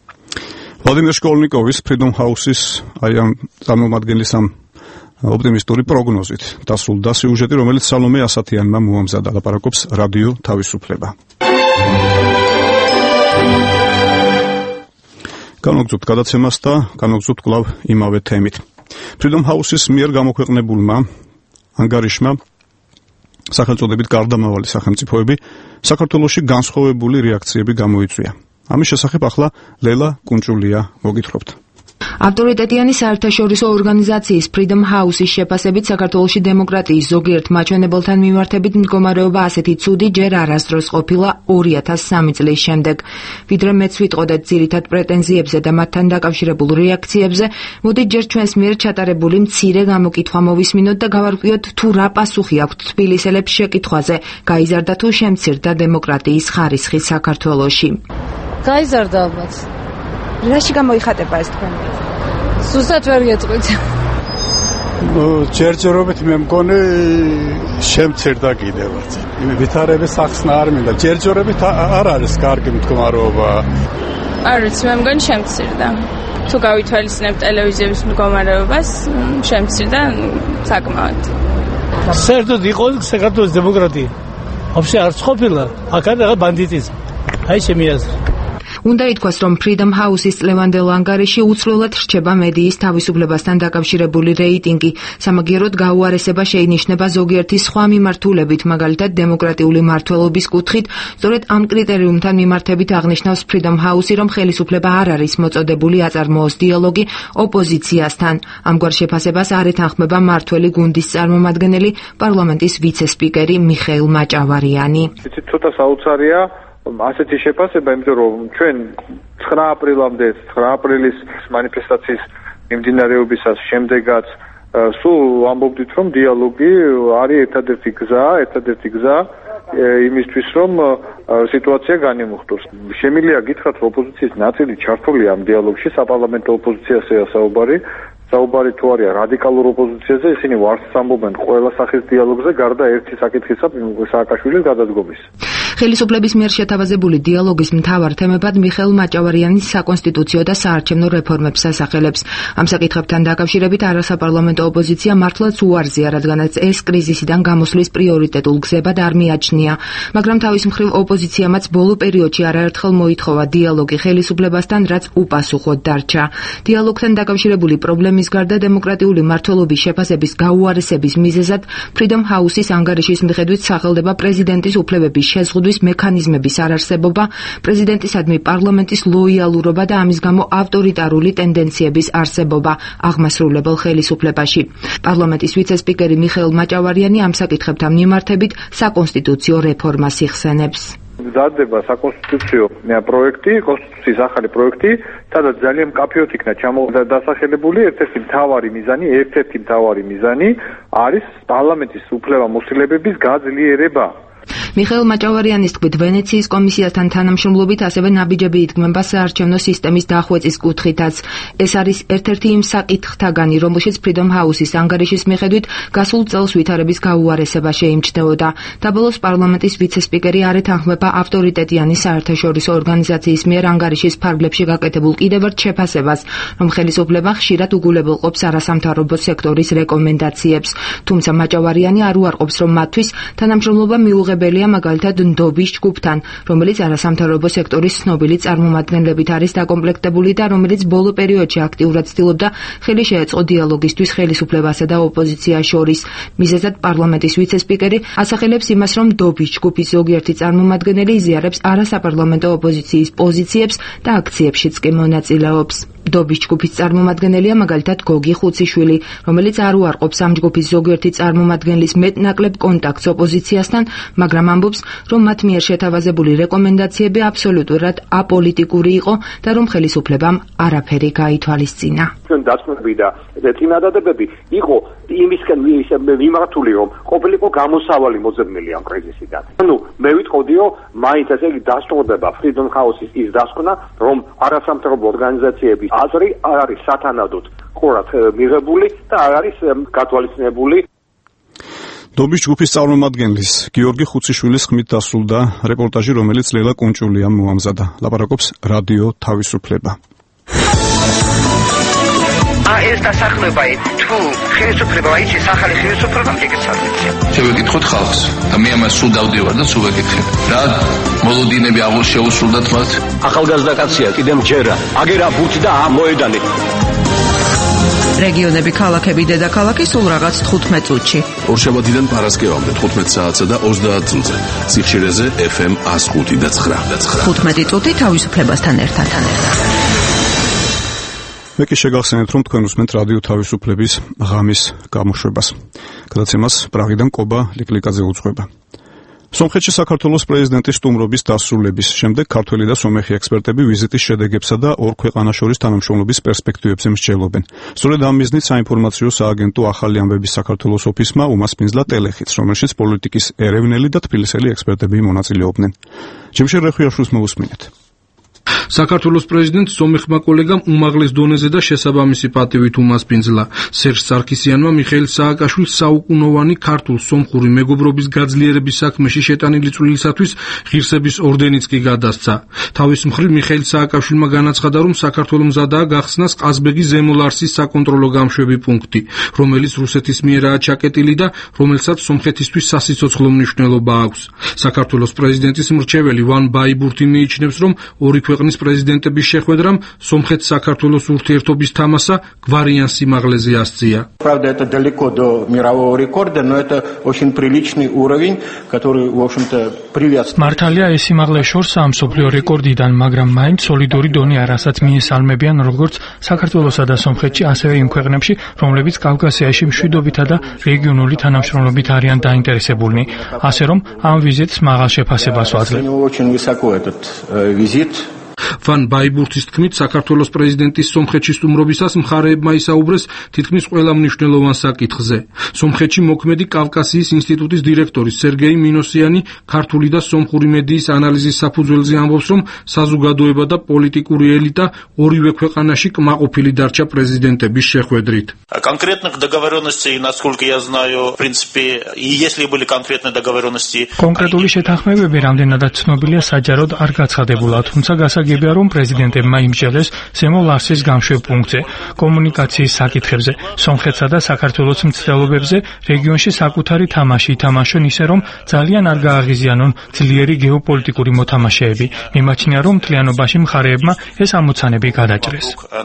ვლადიმირ შკოლნიკოვის Freedom House-ის აი ამ წარმომადგენლის ამ ოპტიმისტური პროგნოზით დასრულდა სიუჟეტი, რომელიც სალომე ასათიანმა მოამზადა, ლაპარაკობს რადიო თავისუფლება. განვაგრძობთ გადაცემას და განვაგრძობთ კვლავ იმავე თემით. Freedom House-ის მიერ გამოქვეყნებულმა ანგარიშმა სახელწოდებით გარდამავალი სახელმწიფოები საქართველოში განსხვავებული რეაქციები გამოიწვია. ამის შესახებ ახლა ლელა კუნჭულია მოგითხრობთ. ავტორიტეტიანი საერთაშორისო ორგანიზაციის Freedom House-ის შეფასებით საქართველოში დემოკრატიის ზოგიერთ მაჩვენებელთან მიმართებით მდგომარეობა ასეთი ცუდი ჯერ არასდროს ყოფილა ორი ათას სამი წლის შემდეგ. ვიდრე მეც ვიტყოდეთ ძირითად პრეტენზიებზე და მათთან დაკავშირებულ რეაქციებზე, მოდით ჯერ ჩვენს მიერ ჩატარებული მცირე გამოკითხვა მოვისმინოთ და გავარკვიოთ თუ რა პასუხი აქვთ თბილისელებს შეკითხვაზე, გაიზარდა თუ შემცირდა დემოკრატიის ხარისხი საქართველოში. გაიზარდა ალბათ. რაში გამოიხატება ეს თქვენ? სუსტად ვერ გეტყვით. ჯერჯერობით მე მგონი შემცირდა კიდევაც. ვითარების სახსნა არ მინდა. ჯერჯერობით არ არის კარგი მდგომარეობა. არ ვიცი, მე მგონი შემცირდა. თუ გავითვალისწინებ ტელევიზიების მდგომარეობას, შემცირდა საკმაოდ. საერთოდ იყო საქართველოს დემოკრატია. вообще არც ყოფილა. აქ არის ბანდიტიზმი. აი შემი აზრი. უნდა ითქვას, რომ Freedom House-ის წლევანდელ ანგარიში უცვლელად რჩება მედიის თავისუფლებასთან დაკავშირებული რეიტინგი. სამაგიეროდ გაუარესება შეინიშნება ზოგიერთი სხვა მიმართულებით, მაგალითად დემოკრატიული მმართველობის კუთხით. სწორედ ამ კრიტერიუმთან მიმართებით აღნიშნავს Freedom House-ი, რომ ხელისუფლება არ არის მოწოდებული აწარმოოს დიალოგი ოპოზიციასთან. ამგვარ შეფასებას არ ეთანხმება მმართველი გუნდის წარმომადგენელი, პარლამენტის ვიცე-სპიკერი მიხეილ მაჭავარიანი. ცოტა საოცარია ასეთი შეფასება, იმიტომ რომ ჩვენ ცხრა აპრილამდე, ცხრა აპრილის მანიფესტაციის მიმდინარეობისას შემდეგაც სულ ამბობდით, რომ დიალოგი არის ერთადერთი გზა, ერთადერთი გზა იმისთვის, რომ სიტუაცია განიმუხტოს. შემიძლია გითხრათ, რომ ოპოზიციის ნაწილი ჩართულია ამ დიალოგში, საპარლამენტო ოპოზიციასაა საუბარი. საუბარი თუ არის რადიკალურ ოპოზიციაზე, ისინი ვარს ამბობენ ყველა სახის დიალოგზე, გარდა ერთი საკითხისა, სააკაშვილის გადადგომის. ხელისუფლების მიერ შეთავაზებული დიალოგის მთავარ თემებად მიხეილ მაჭავარიანი საკონსტიტუციო და საარჩევნო რეფორმებს ასახელებს. ამ საკითხებთან დაკავშირებით არასაპარლამენტო ოპოზიცია მართლაც უარზია, რადგანაც ეს კრიზისიდან გამოსვლის პრიორიტეტულ გზებად არ მიაჩნია. მაგრამ თავის მხრივ ოპოზიციამაც ბოლო პერიოდში არაერთხელ მოითხოვა დიალოგი ხელისუფლებასთან, რაც უპასუხოდ დარჩა. დიალოგთან დაკავშირებული პრობლემის გარდა დემოკრატიული მმართველობის შეფასების გაუარესების მიზეზად Freedom House-ის ანგარიშის მიხედვით სახელდება პრეზიდენტის უფლებების შეზღუდვის მექანიზმების არარსებობა, პრეზიდენტისადმი პარლამენტის ლოიალურობა და ამის გამო ავტორიტარული ტენდენციების არსებობა აღმასრულებელ ხელისუფლებაში. პარლამენტის ვიცე-სპიკერი მიხეილ მაჭავარიანი ამ საკითხებთან მიმართებით საკონსტიტუციო რეფორმას იხსენებს. მზადდება საკონსტიტუციო პროექტი, კონსტიტუციის ახალი პროექტი, სადაც ძალიან მკაფიოდ იქნა ჩამოდასახელებული ერთ-ერთი მთავარი მიზანი, ერთ-ერთი მთავარი მიზანი არის პარლამენტის უფლებამოსილებების გაძლიერება. მიხეილ მაჭავარიანის თქმით, ვენეციის კომისიასთან თანამშრომლობით ასევე ნაბიჯები იდგმება საარჩევნო სისტემის დახვეწის კუთხითაც. ეს არის ერთ-ერთი იმ საკითხთაგანი, რომელშიც Freedom House-ის ანგარიშის მიხედვით გასულ წელს ვითარების გაუარესება შეიმჩნეოდა. დაბოლოს პარლამენტის ვიცე-სპიკერი არ ეთანხმება ავტორიტეტიანი საერთაშორისო ორგანიზაციის მიერ ანგარიშის ფარგლებში გაკეთებულ კიდევ ერთ შეფასებას, რომ ხელისუფლება ხშირად უგულებელყოფს არასამთავრობო სექტორის რეკომენდაციებს. თუმცა მაჭავარიანი არ უარყოფს, რომ მათთვის თანამშრომლობა მიუღებელია მაგალითად ნდობის ჯგუფთან, რომელიც არასამთავრობო სექტორის ცნობილი წარმომადგენლებით არის დაკომპლექტებული და რომელიც ბოლო პერიოდში აქტიურად ცდილობდა ხელი შეეწყო დიალოგისთვის ხელისუფლებასა და ოპოზიციას შორის. მიზეზად პარლამენტის ვიცე-სპიკერი ასახელებს იმას, რომ ნდობის ჯგუფის ზოგიერთი წარმომადგენელი იზიარებს არასაპარლამენტო ოპოზიციის პოზიციებს და აქციებშიც კი მონაწილეობს. ნდობის ჯგუფის წარმომადგენელია მაგალითად გოგი ხუციშვილი, რომელიც არ უარყოფს ამ ჯგუფის ზოგიერთი წარმომადგენლის მეტ-ნაკლებ კონტაქტს ოპოზიციასთან, მაგრამ ამბობს, რომ მათ მიერ შეთავაზებული რეკომენდაციები აბსოლუტურად აპოლიტიკური იყო და რომ ხელისუფლებამ არაფერი გაითვალისწინა. დასკვნები და წინადადებები იყო იმისკენ მიმართული, რომ ყოფილიყო გამოსავალი მოძებნილი ამ კრიზისიდან. ანუ მე ვიტყოდიო, მაინც ესე იგი დასწორდება Freedom House-ის ის დასკვნა, რომ არასამთავრობო ორგანიზაციების აზრი არ არის სათანადოდ ყურად მიღებული და არ არის გათვალისწინებული. ნდობის ჯგუფის წარმომადგენლის გიორგი ხუციშვილის ხმით დასრულდა რეპორტაჟი, რომელიც ლელა კუნჭულიამ მოამზადა. ლაპარაკობს რადიო თავისუფლება. ეს დასახლება თუ ხელისუფლება აიჩის ახალი ხელისუფლება მიგეცადეთ. შევეკითხოთ ხალხს და მე ამას სულ დავდივარ და სულ ვეკითხებ. რა მოლოდინები აღულ შეუსრულდათ მათ? ახალგაზრდა კაცია, კიდემ ჯერა. აგერა ბუთ და ამოედანი. რეგიონები, ქალაქები, დედაქალაქი სულ რაღაც თხუთმეტ წუთში. ორშაბათიდან პარასკევამდე თხუთმეტ საათსა და ოცდაათ წუთზე. სიხშირეზე ეფ ემ ას ხუთი და ცხრა. თხუთმეტი წუთი თავისუფლებასთან ერთად. მე კი შეგახსენეთ, რომ თქვენ უსმენთ რადიო თავისუფლების ღამის გამოშვებას. გადაცემას პრაღიდან კობა ლიკლიკაძე უძღვება. სომხეთში საქართველოს პრეზიდენტის სტუმრობის დასრულების შემდეგ ქართველი და სომეხი ექსპერტები ვიზიტის შედეგებსა და ორ ქვეყანას შორის თანამშრომლობის პერსპექტივებზე მსჯელობენ. სწორედ ამ მიზნით საინფორმაციო სააგენტო ახალი ამბების საქართველოს ოფისმა უმასპინძლა ტელეხიტს, რომელშიც პოლიტიკის ერევნელი და თბილისელი ექსპერტები მონაწილეობდნენ. ჯიმშერ რეხვიაშვილს მოусმინეთ. საქართველოს პრეზიდენტ სომეხმა კოლეგამ უმაღლეს დონეზე და შესაბამისი პატივით უმასპინძლა. სერჟ სარქისიანმა მიხეილ სააკაშვილს საუკუნოვანი ქართულ-სომხური მეგობრობის გაძლიერების საქმეში შეტანილი წვლილისათვის ღირსების ორდენიც კი გადასცა. თავის მხრივ მიხეილ სააკაშვილმა განაცხადა, რომ საქართველოს მზადაა გახსნას ყაზბეგი ზემოლარსის საკონტროლო გამშვები პუნქტი, რომელიც რუსეთის მიერაა ჩაკეტილი და რომელსაც სომხეთისთვის სასიცოცხლო მნიშვნელობა აქვს. საქართველოს პრეზიდენტის მრჩეველი ვან ბაიბურთი მიიჩნევს, რომ ორი ქვეყნის პრეზიდენტების შეხვედრამ სომხეთ-საქართველოს ურთიერთობის თამასა გვარიან სიმაღლეზე ასწია. Правда, это далеко до мирового рекорда, но это очень приличный уровень, который, в общем-то, приветствует. მართალია ეს სიმაღლე შორს ამ მსოფლიო რეკორდიდან, მაგრამ მაინც სოლიდური დონეა, რასაც მიესალმებიან როგორც საქართველოსა და სომხეთში, ასევე იმ ქვეყნებში, რომლებიც კავკასიაში მშვიდობითა და რეგიონული თანამშრომლობით არიან დაინტერესებულნი. ასე რომ ამ ვიზიტს მაღალ შეფასებას ვაძლევ. Очень высоко этот визит. ვან ბაიბურთის თქმით, საქართველოს პრეზიდენტის სომხეთში სტუმრობისას მხარეებმა ისაუბრეს თითქმის ყველა მნიშვნელოვან საკითხზე. სომხეთში მოქმედი კავკასიის ინსტიტუტის დირექტორი სერგეი მინოსიანი ქართული და სომხური მედიის ანალიზის საფუძველზე ამბობს, რომ საზოგადოება და პოლიტიკური ელიტა ორივე ქვეყანაში კმაყოფილი დარჩა პრეზიდენტების შეხვედრით. Конкретных договоренностей, насколько я знаю, в принципе, и если были конкретные договоренности. კონკრეტული შეთანხმებები რამდენადაც ცნობილია საჯაროდ არ გაცხადებულა, თუმცა გასაგებია რომ პრეზიდენტებმა იმსჯელეს ზემოლარსის გამშვებ პუნქტზე, კომუნიკაციის საკითხებზე, სომხეთსა და საქართველოს მცდელობებზე რეგიონში საკუთარი თამაში ითამაშონ ისე რომ ძალიან არ გააღიზიანონ ძლიერი გეოპოლიტიკური მოთამაშეები. მიმაჩნია რომ მთლიანობაში მხარეებმა ეს ამოცანები გადაჭრეს.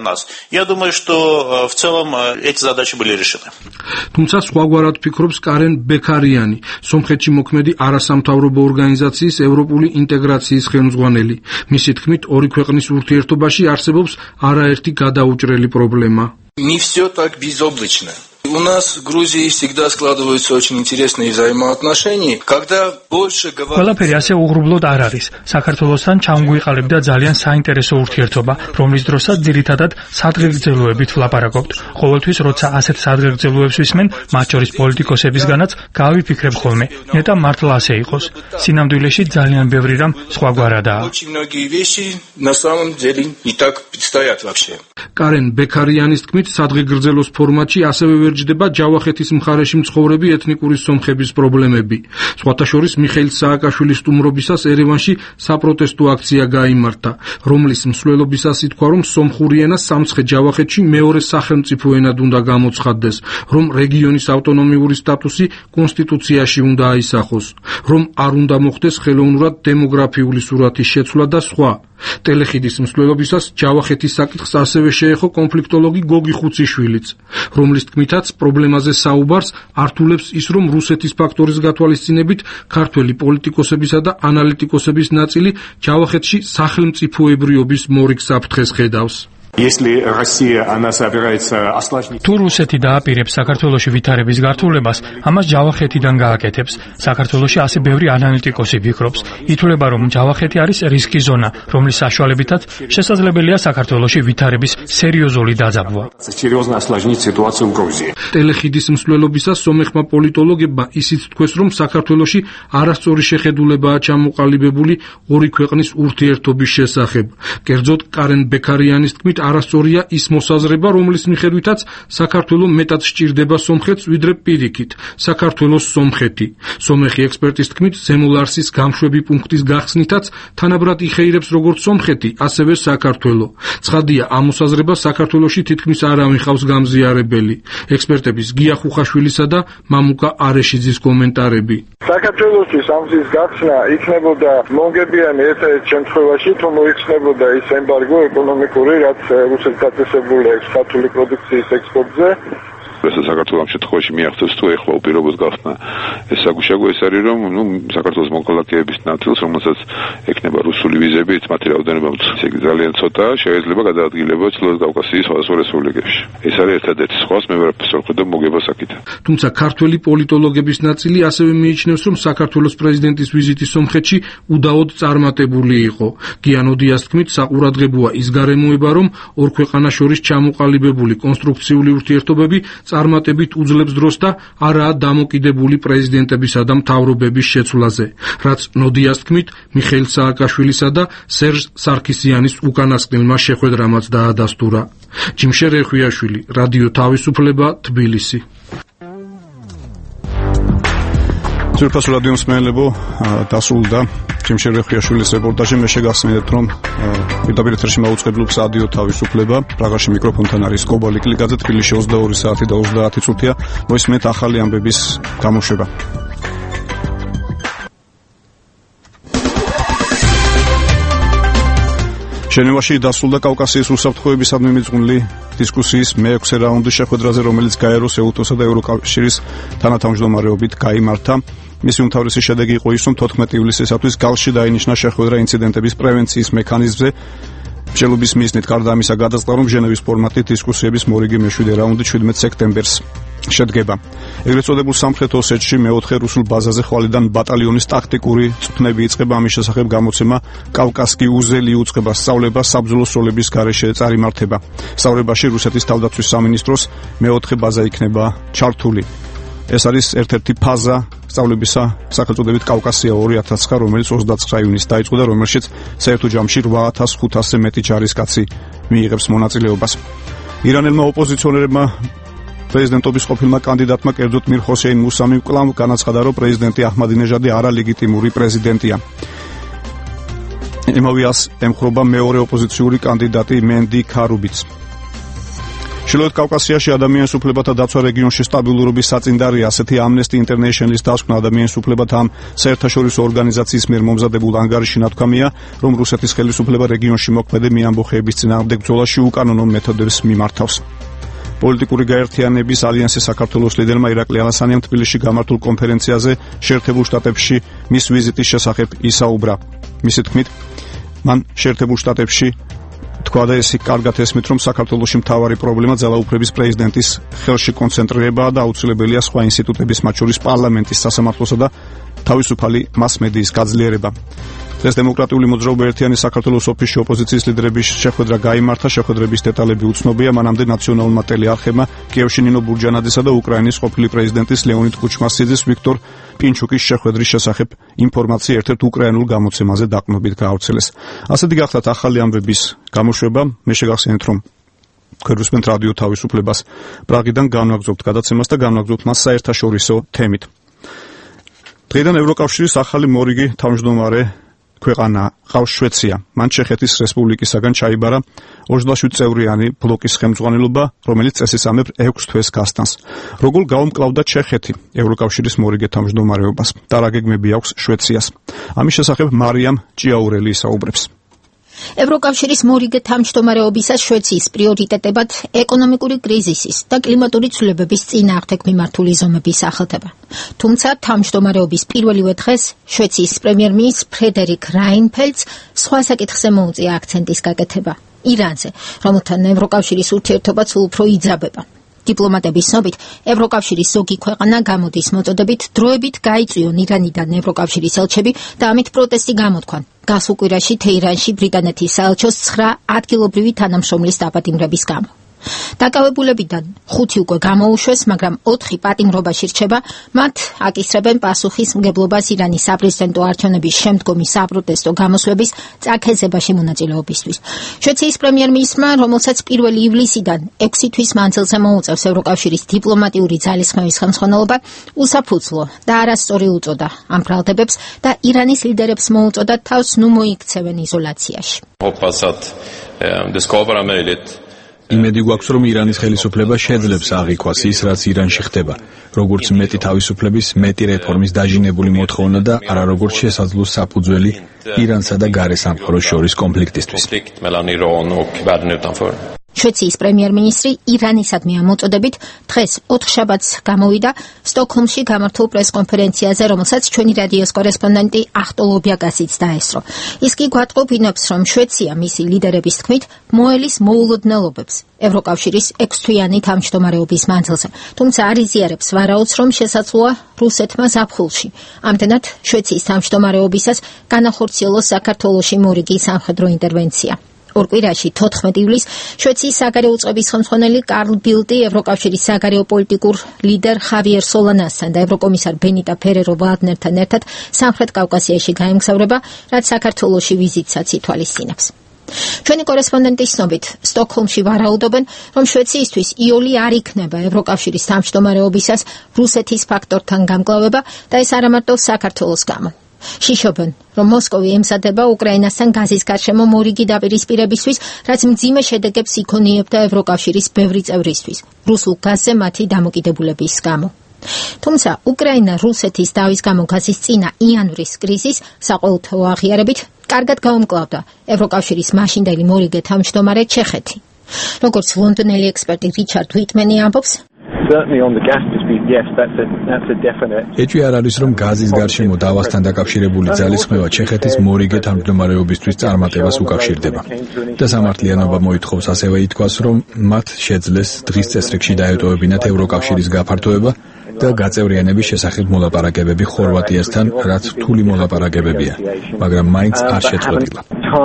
Я думаю, что в целом эти задачи были решены. თუმცა სხვაგვარად ფიქრობს კარენ ბექარიანი, სომხეთში მოქმედი არასამთავრობო ორგანიზაციის ევროპული ინტეგრაციის ხელმძღვანელი. მისი თქმით, ორი ქვეყნის ურთიერთობაში არსებობს არაერთი გადაუჭრელი პრობლემა. Не все так безоблачно. У нас в Грузии всегда складываются очень интересные взаимоотношения, когда больше говорят. ყველაფერი ასე უღრუბლოდ არ არის. საქართველოსთან ჩამგვიყალიბდა ძალიან საინტერესო ურთიერთობა, რომლის დროსაც ძირითადად სადღეგრძელოებით ვლაპარაკობთ. ყოველთვის როცა ასეთ სადღეგრძელოებს ვისმენ, მათ შორის პოლიტიკოსებისგანაც გავიფიქრებ ხოლმე, ნეტა მართლა ასე იყოს. სინამდვილეში ძალიან ბევრი რამ სხვაგვარადაა. Очень многие вещи на самом деле не так предстоят вообще. კარენ ბექარიანის თქმით, სადღეგრძელოს ფორმატში ასევე ვერ ჯდება ჯავახეთის მხარეში მცხოვრები ეთნიკური სომხების პრობლემები. სხვათა შორის მიხეილ სააკაშვილის სტუმრობისას ერევანში საპროტესტო აქცია გაიმართა, რომლის მსვლელობისას ითქვა, რომ სომხური ენა სამცხე ჯავახეთში მეორე სახელმწიფო ენად უნდა გამოცხადდეს, რომ რეგიონის ავტონომიური სტატუსი კონსტიტუციაში უნდა აისახოს, რომ არ უნდა მოხდეს ხელოვნურად დემოგრაფიული სურათის შეცვლა და სხვა. ტელეხიდის მსვლელობისას ჯავახეთის საკითხს ასევე შეეხო კონფლიქტოლოგი გოგი ხუციშვილიც, რომლის თქმითაც პრობლემაზე საუბარს ართულებს ის, რომ რუსეთის ფაქტორის გათვალისწინებით ქართველი პოლიტიკოსებისა და ანალიტიკოსების ნაწილი ჯავახეთში სახელმწიფოებრიობის მორიგ საფრთხეს ხედავს. Если Россия она собирается осложнить. თუ რუსეთი დააპირებს საქართველოში ვითარების გართულებას, ამას ჯავახეთიდან გააკეთებს. საქართველოში ასე ბევრი ანალიტიკოსი ფიქრობს. ითვლება, რომ ჯავახეთი არის რისკის ზონა, რომლის საშუალებითაც შესაძლებელია საქართველოში ვითარების სერიოზული დაძაბვა. Серьезно осложнить ситуацию в Грузии. ტელეხიდის მსვლელობისას სომეხმა პოლიტოლოგებმა ისიც თქვეს, რომ საქართველოში არასწორი შეხედულებაა ჩამოყალიბებული ორი ქვეყნის ურთიერთობის შესახებ. კერძოდ კარენ ბექარიანის თქმით, არასწორია ის მოსაზრება, რომლის მიხედვითაც საქართველო მეტად სჭირდება სომხეთს, ვიდრე პირიქით საქართველოს სომხეთი. სომეხი ექსპერტის თქმით, ზემოლარსის გამშვები პუნქტის გახსნითაც თანაბრად იხეირებს როგორც სომხეთი, ასევე საქართველო. ცხადია, ამ მოსაზრებას საქართველოში თითქმის არავინ ხავს გამზიარებელი. ექსპერტების გია ხუხაშვილისა და მამუკა არეშიძის კომენტარები. საქართველოსთვის ამ გზის გახსნა იქნებოდა მონგებიანი ერთ-ერთ შემთხვევაში, თუ მოიხსნებოდა ის ემბარგო ეკონომიკური, რაც რუსეთს გაწესებული აქვს ქართული პროდუქციის ექსპორტზე, საქართველოს ამ შემთხვევაში მიაღწევს თუ ეხლა უპირობოს გახსნა ეს საგუშაგო ეს არის რომ ნუ საქართველოს მოქალაქეების ნაწილს რომელსაც ექნება რუსული ვიზებით მათი რაოდენობა ძალიან ცოტაა შეიძლება გადაადგილება ჩრდილოეთ კავკასიის სხვადასხვა რესპუბლიკებში ეს არის ერთადერთი სხვა მე ვერაფერს არ ხედავ მოგებას აქეთ თუმცა ქართველი პოლიტოლოგების ნაწილი ასევე მიიჩნევს რომ საქართველოს პრეზიდენტის ვიზიტი სომხეთში უდაოდ წარმატებული იყო გიანოდიას თქმით საყურადღებოა ის გარემოება რომ ორ ქვეყანას შორის ჩამოყალიბებული კონსტრუქციული ურთიერთობები წარმატებით უძლებს დროს და არაა დამოკიდებული პრეზიდენტებისა და მთავრობების შეცვლაზე რაც ნოდიას თქმით მიხეილ სააკაშვილისა და სერჟ სარქისიანის უკანასკნელმა შეხვედრამაც დაადასტურა ჯიმშე რეხვიაშვილი რადიო თავისუფლება თბილისი ძვირფასო რადიო მსმენელებო დასრულდა ჯიმშე რეხვიაშვილის რეპორტაჟი მე შეგახსენებთ რომ პირდაპირ ეთერში მაუწყებლობს რადიო თავისუფლება პრაღაში მიკროფონთან არის კობალი კლიკაძე თბილისში ოცდაორი საათი და ოცდაათი წუთია მოისმენთ ახალი ამბების გამოშვება ჟენევაში დასრულდა კავკასიის უსაფრთხოებისადმი მიძღვნილი დისკუსიის მეექვსე რაუნდი შეხვედრაზე რომელიც გაეროს ეუთოსა და ევროკავშირის თანათავმჯდომარეობით გაიმართა მისი უმთავრესი შედეგი იყო ის რომ თოთხმეტი ივლისისათვის გალში დაინიშნა შეხვედრა ინციდენტების პრევენციის მექანიზმზე მსჯელობის მიზნით გარდა ამისა გადაწყდა რომ ჟენევის ფორმატით დისკუსიების მორიგი მეშვიდე რაუნდი შვიდმეტ სექტემბერს შედგება ეგრეთ წოდებულ სამხრეთ ოსეთში მეოთხე რუსულ ბაზაზე ხვალიდან ბატალიონის ტაქტიკური წვნები იწყება ამის შესახებ გამოცემა კავკასკი უზელი უწყება სწავლებას საბრძოლო სროლების გარეშე წარიმართება სწავლებაში რუსეთის თავდაცვის სამინისტროს მეოთხე ბაზა იქნება ჩართული ეს არის ერთ-ერთი ფაზა სწავლებისა სახელწოდებით კავკასია ორი ათას ცხრა რომელიც ოცდაცხრა ივნისს დაიწყო და რომელშიც საერთო ჯამში რვა ათას ხუთასზე მეტი ჯარისკაცი მიიღებს მონაწილეობას ირანელმა ოპოზიციონერებმა პრეზიდენტობის ყოფილმა კანდიდატმა კერძოდ მირ ჰოსეინ მუსამი კვლავ განაცხადა რომ პრეზიდენტი აჰმადინეჟადი არალეგიტიმური პრეზიდენტია იმავეას ემხრობა მეორე ოპოზიციური კანდიდატი მენდი ქარუბიც ჩრდილოეთ კავკასიაში ადამიანის უფლებათა დაცვა რეგიონში სტაბილურობის საწინდარია ასეთი ამნესტი ინტერნეიშნლის დასკვნა ადამიანის უფლებათა ამ საერთაშორისო ორგანიზაციის მიერ მომზადებულ ანგარიში ნათქვამია რომ რუსეთის ხელისუფლება რეგიონში მოქმედი მიამბოხეების წინააღმდეგ ბრძოლაში უკანონო მეთოდებს მიმართავს პოლიტიკური გაერთიანების ალიანსის საქართველოს ლიდერმა ირაკლი ალასანიამ თბილისში გამართულ კონფერენციაზე შეერთებულ შტატებში მის ვიზიტის შესახებ ისაუბრა მისი თქმით მან შეერთებულ შტატებში თქვა და ეს კარგად ესმით რომ საქართველოში მთავარი პრობლემა ძალაუფლების პრეზიდენტის ხელში კონცენტრირებაა და აუცილებელია სხვა ინსტიტუტების მათ შორის პარლამენტის სასამართლოსა და თავისუფალი მასმედიის გაძლიერება დღეს დემოკრატიული მოძრაობა ერთიანი საქართველოს ოფისში ოპოზიციის ლიდერების შეხვედრა გაიმართა შეხვედრების დეტალები უცნობია მანამდე ნაციონალურმა ტელეარხებმა კიევში ნინო ბურჯანაძისა და უკრაინის ყოფილი პრეზიდენტის ლეონიდ კუჩმასიძის ვიქტორ პინჩუკის შეხვედრის შესახებ ინფორმაცია ერთ-ერთ უკრაინულ გამოცემაზე დაყრდნობით გაავრცელეს ასეთი გახლავთ ახალი ამბების გამოშვება მე შეგახსენებთ რომ ქართულ რადიო თავისუფლებას პრაღიდან განვაგრძობთ გადაცემას და განვაგრძობთ მას საერთაშორისო თემით დღეიდან ევროკავშირის ახალი მორიგი თავმჯდომარე ქვეყანა ყავს შვეცია. მან ჩეხეთის რესპუბლიკისაგან ჩაიბარა ოცდაშვიდ წევრიანი ბლოკის ხელმძღვანელობა, რომელიც წესისამებრ ექვს თვეს გასტანს. როგორ გაუმკლავდა ჩეხეთი ევროკავშირის მორიგე თავმჯდომარეობას და რა გეგმები აქვს შვეციას. ამის შესახებ მარიამ ჭიაურელი ისაუბრებს. ევროკავშირის მორიგე თავმჯდომარეობისას შვეციის პრიორიტეტებად ეკონომიკური კრიზისის და კლიმატური ცვლილებების წინააღმდეგ მიმართული ზომების სახელდება. თუმცა თავმჯდომარეობის პირველივე დღეს შვეციის პრემიერ-მინისტრ ფრედერიკ რაინფელდს სხვა საკითხზე მოუწია აქცენტის გაკეთება ირანზე, რომელთან ევროკავშირის ურთიერთობა სულ უფრო იძაბება. დიპლომატების ცნობით, ევროკავშირის ზოგი ქვეყანა გამოდის მოწოდებით დროებით გაიწვიონ ირანიდან ევროკავშირის ელჩები და ამით პროტესტი გამოთქვან. გასულ კვირაში თეირანში ბრიტანეთის საელჩოს ცხრა ადგილობრივი თანამშრომლის დაპატიმრების გამო. დაკავებულებიდან ხუთი უკვე გამოუშვეს, მაგრამ ოთხი პატიმრობაში რჩება, მათ აკისრებენ პასუხისმგებლობას ირანის საპრეზიდენტო არჩევნების შემდგომი საპროტესტო გამოსვლების წაქეზებაში მონაწილეობისთვის. შვეციის პრემიერ-მინისტრმა, რომელსაც პირველი ივლისიდან ექვსი თვის მანძილზე მოუწევს ევროკავშირის დიპლომატიური ძალისხმევის ხელმძღვანელობა, უსაფუძვლო და არასწორი უწოდა ამ ბრალდებებს და ირანის ლიდერებს მოუწოდა თავს ნუ მოიქცევენ იზოლაციაში. იმედი გვაქვს, რომ ირანის ხელისუფლება შეძლებს აღიქვას ის, რაც ირანში ხდება, როგორც მეტი თავისუფლების, მეტი რეფორმის დაჟინებული მოთხოვნა და არა როგორც შესაძლო საფუძველი ირანსა და გარე სამყაროს შორის კონფლიქტისთვის. შვეიციის პრემიერ-მინისტრი ირანისადმი ამოწოდებით დღეს ოთხშაბათს გამოვიდა სტოკჰოლმში გამართულ პრესკონფერენციაზე, რომელსაც ჩვენი რადიოს კორესპონდენტი ახტო ლობიაკასიც დაესწრო. ის კი გვატყობინებს, რომ შვეიცია მისი ლიდერების თქმით მოელის მოულოდნელობებს ევროკავშირის ექვსთვიანი თავმჯდომარეობის მანძილზე, თუმცა არ იზიარებს ვარაუდს, რომ შესაძლოა რუსეთმა ზაფხულში ამდენად შვეიციის თავმჯდომარეობისას განახორციელოს საქართველოში მორიგი სამხედრო ინტერვენცია. ორ კვირაში თოთხმეტ ივლისს შვეიციის საგარეო უწყების ხელმძღვანელი კარლ ბილდი ევროკავშირის საგარეო პოლიტიკურ ლიდერ ხავიერ სოლანასთან და ევროკომისარ ბენიტა ფერერო ვალდნერთან ერთად სამხრეთ კავკასიაში გაემგზავრება, რაც საქართველოში ვიზიტსაც ითვალისწინებს. ჩვენი კორესპონდენტის ცნობით, სტოკჰოლმში ვარაუდობენ, რომ შვეიციისთვის იოლი არ იქნება ევროკავშირის თავმჯდომარეობისას რუსეთის ფაქტორთან გამკლავება და ეს არა მარტო საქართველოს გამო. შიშობენ, რომ მოსკოვი ემზადება უკრაინასთან გაზის გარშემო მორიგი დაპირისპირებისთვის, რაც მძიმე შედეგებს იქონიებდა ევროკავშირის ბევრი წევრისთვის, რუსულ გაზზე მათი დამოკიდებულების გამო. თუმცა უკრაინა რუსეთის დავის გამო გაზის წინა იანვრის კრიზისს საყოველთაო აღიარებით კარგად გაუმკლავდა ევროკავშირის მაშინდელი მორიგე თავმჯდომარე ჩეხეთი. როგორც ლონდონელი ექსპერტი რიჩარდ ვიტმენი ამბობს, ეჭვი არ არის, რომ გაზის გარშემო დავასთან დაკავშირებული ძალისხმევა ჩეხეთის მორიგე თავმჯდომარეობისთვის წარმატებას უკავშირდება. და სამართლიანობა მოითხოვს ასევე ითქვას, რომ მათ შეძლეს დღის წესრიგში დაეტოვებინათ ევროკავშირის გაფართოება და გაწევრიანების შესახებ მოლაპარაკებები ხორვატიასთან, რაც რთული მოლაპარაკებებია, მაგრამ მაინც არ შეწყვეტილა.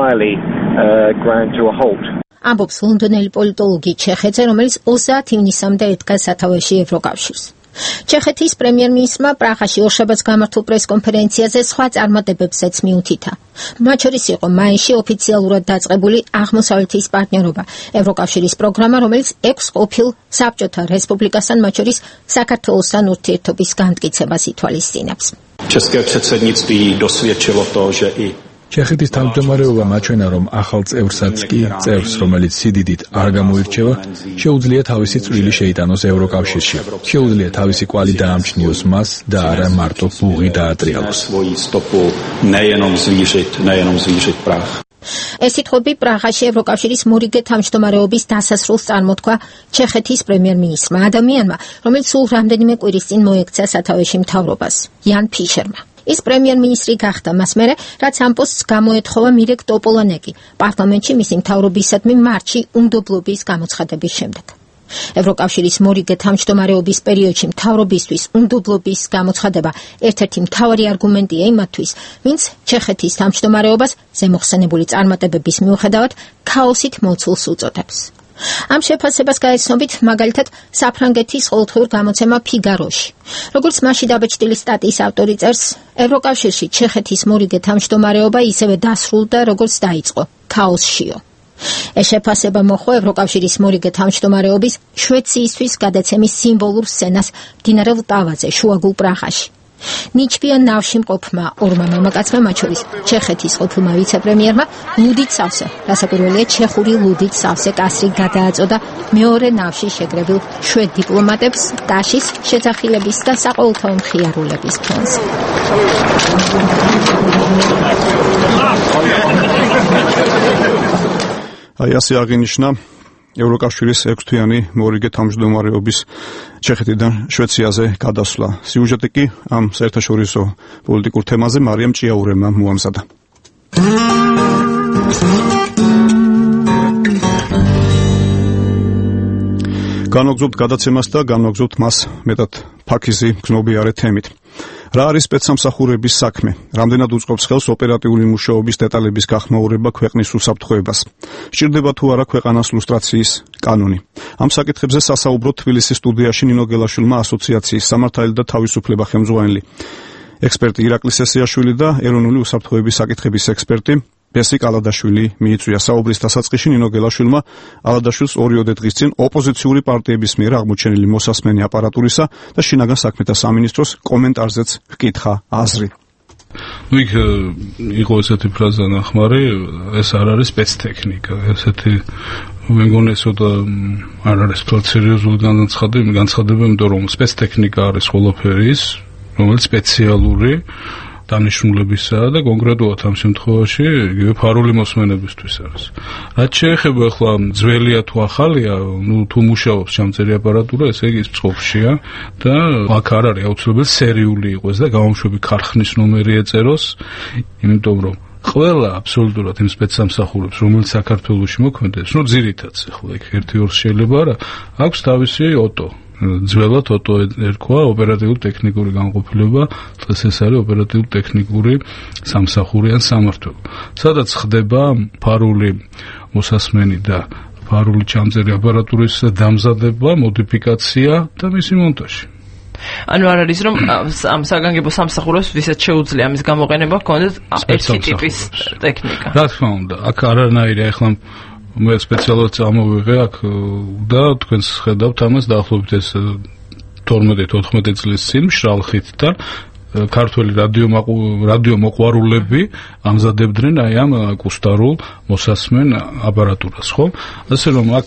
ამბობს ლონდონელი პოლიტოლოგი ჩეხეთზე, რომელიც ოცდაათ ივნისამდე ედგა სათავეში ევროკავშირს. ჩეხეთის პრემიერ-მინისტრმა პრაღაში ორშაბათს გამართულ პრესკონფერენციაზე სხვა წარმატებებზეც მიუთითა. მათ შორის იყო მაისში ოფიციალურად დაწყებული აღმოსავლეთის პარტნიორობა, ევროკავშირის პროგრამა, რომელიც ექვს ყოფილ საბჭოთა რესპუბლიკასთან, მათ შორის საქართველოსთან ურთიერთობის განმტკიცებას ითვალისწინებს. ჩეხეთის თავმჯდომარეობა მაჩვენა, რომ ახალ წევრსაც კი, წევრს, რომელიც სიდიდით არ გამოირჩევა, შეუძლია თავისი წვლილი შეიტანოს ევროკავშირში. შეუძლია თავისი კვალი დაამჩნიოს მას და არა მარტო ბუღი დაატრიალოს. ეს სიტყვები პრაღაში ევროკავშირის მორიგე თავმჯდომარეობის დასასრულს წარმოთქვა ჩეხეთის პრემიერ-მინისტრმა, ადამიანმა, რომელიც სულ რამდენიმე კვირის წინ მოექცა სათავეში მთავრობას, იან ფიშერმა. ის პრემიერ-მინისტრი გახდა მას მერე, რაც ამ პოსტს გამოეთხოვა მირეკ ტოპოლანეკი პარლამენტში მისი მთავრობისადმი მარტში უნდობლობის გამოცხადების შემდეგ. ევროკავშირის მორიგე თავმჯდომარეობის პერიოდში მთავრობისთვის უნდობლობის გამოცხადება ერთ-ერთი მთავარი არგუმენტია იმათთვის, ვინც ჩეხეთის თავმჯდომარეობას ზემოხსენებული წარმატებების მიუხედავად ქაოსით მოცულს უწოდებს. ამ შეფასებას გაეცნობით მაგალითად საფრანგეთის ყოველდღიურ გამოცემა ფიგაროში. როგორც მასში დაბეჭდილი სტატიის ავტორი წერს, ევროკავშირში ჩეხეთის მორიგე თავმჯდომარეობა ისევე დასრულდა, როგორც დაიწყო, ქაოსშიო. ეს შეფასება მოჰყვა ევროკავშირის მორიგე თავმჯდომარეობის შვეიციისთვის გადაცემის სიმბოლურ სცენას მდინარე ლტავაზე, შუაგულ პრაღაში. ნიჩბიან ნავში მყოფმა ორმა მამაკაცმა, მათ შორის ჩეხეთის ყოფილმა ვიცე-პრემიერმა, ლუდით სავსე, რასაკვირველია ჩეხური ლუდით სავსე კასრი გადააწოდა მეორე ნავში შეკრებილ შვედ დიპლომატებს ტაშის შეძახილების და საყოველთაო მხიარულების ფონზე. აი ასე აღინიშნა ევროკავშირის ექვსთვიანი მორიგე თავმჯდომარეობის ჩეხეთიდან შვეიციაზე გადასვლა. სიუჟეტი კი ამ საერთაშორისო პოლიტიკურ თემაზე მარიამ ჭიაურემმა მოამზადა. განვაგრძობთ გადაცემას და განვაგრძობთ მას მეტად ფაქიზი გზნობიარე თემით. რა არის სპეცსამსახურების საქმე? რამდენად უწყობს ხელს ოპერატიული მუშაობის დეტალების გახმაურება ქვეყნის უსაფრთხოებას? სჭირდება თუ არა ქვეყანას ლუსტრაციის კანონი? ამ საკითხებზე სასაუბროთ თბილისის სტუდიაში ნინო გელაშვილმა, ასოციაციის სამართალი და თავისუფლება ხელმძღვანელი ექსპერტი ირაკლი სესიაშვილი და ეროვნული უსაფრთხოების საკითხების ექსპერტი ბესიკ ალადაშვილი მიიწვია. საუბრის დასაწყისში ნინო გელაშვილმა ალადაშვილს ორიოდე დღის წინ ოპოზიციური პარტიების მიერ აღმოჩენილი მოსასმენი აპარატურისა და შინაგან საქმეთა სამინისტროს კომენტარზეც ჰკითხა აზრი. ნუ იქ იყო ესეთი ფრაზა ნახმარი, ეს არ არის სპეცტექნიკა, ესეთი მე მგონი ცოტა არ არის თვალ სერიოზული განცხადება, იმიტომ რომ სპეცტექნიკა არის ყველაფერის, რომელიც სპეციალური დანიშნულებისაა და კონკრეტულად ამ შემთხვევაში იგივე ფარული მოსმენებისთვის არის. რაც შეეხება ახლა ძველია თუ ახალია, ну თუ მუშაობს ჩამწერი აპარატურა, ესე იგი ის წყობშია და აქ არ არის აუცილებელი სერიული იყოს და გამომშვები ქარხნის ნომერი ეწეროს, იმიტომ რომ ყველა აბსოლუტურად იმ სპეცსამსახურებს, რომელიც საქართველოში მოქმედებს, ну ძირითადად ახლა იქ ერთი ორ შეიძლება არა, აქვს თავისი ოტო. ძველად ოტო ერქვა ოპერატიულ-ტექნიკური განყოფილება, დღეს ეს არის ოპერატიულ-ტექნიკური სამსახური ან სამმართველო. სადაც ხდება ფარული მოსასმენი და ფარული ჩამწერი აპარატურის დამზადება, მოდიფიკაცია და მისი მონტაჟი. ანუ არ არის რომ ამ საგანგებო სამსახურებს ვისაც შეუძლია ამის გამოყენება ჰქონდეთ ერთი ტიპის ტექნიკა. რა თქმა უნდა, აქ არანაირი ახლა მე სპეციალურად წამოვიღე აქ და თქვენს ხედავთ ამას დაახლოებით ეს თორმეტ ოთხმეტი წლის წინ მშრალხითთან ქართველი რადიო რადიო მოყვარულები ამზადებდნენ აი ამ აკუსტარულ მოსასმენ აპარატურას, ხო? ასე რომ აქ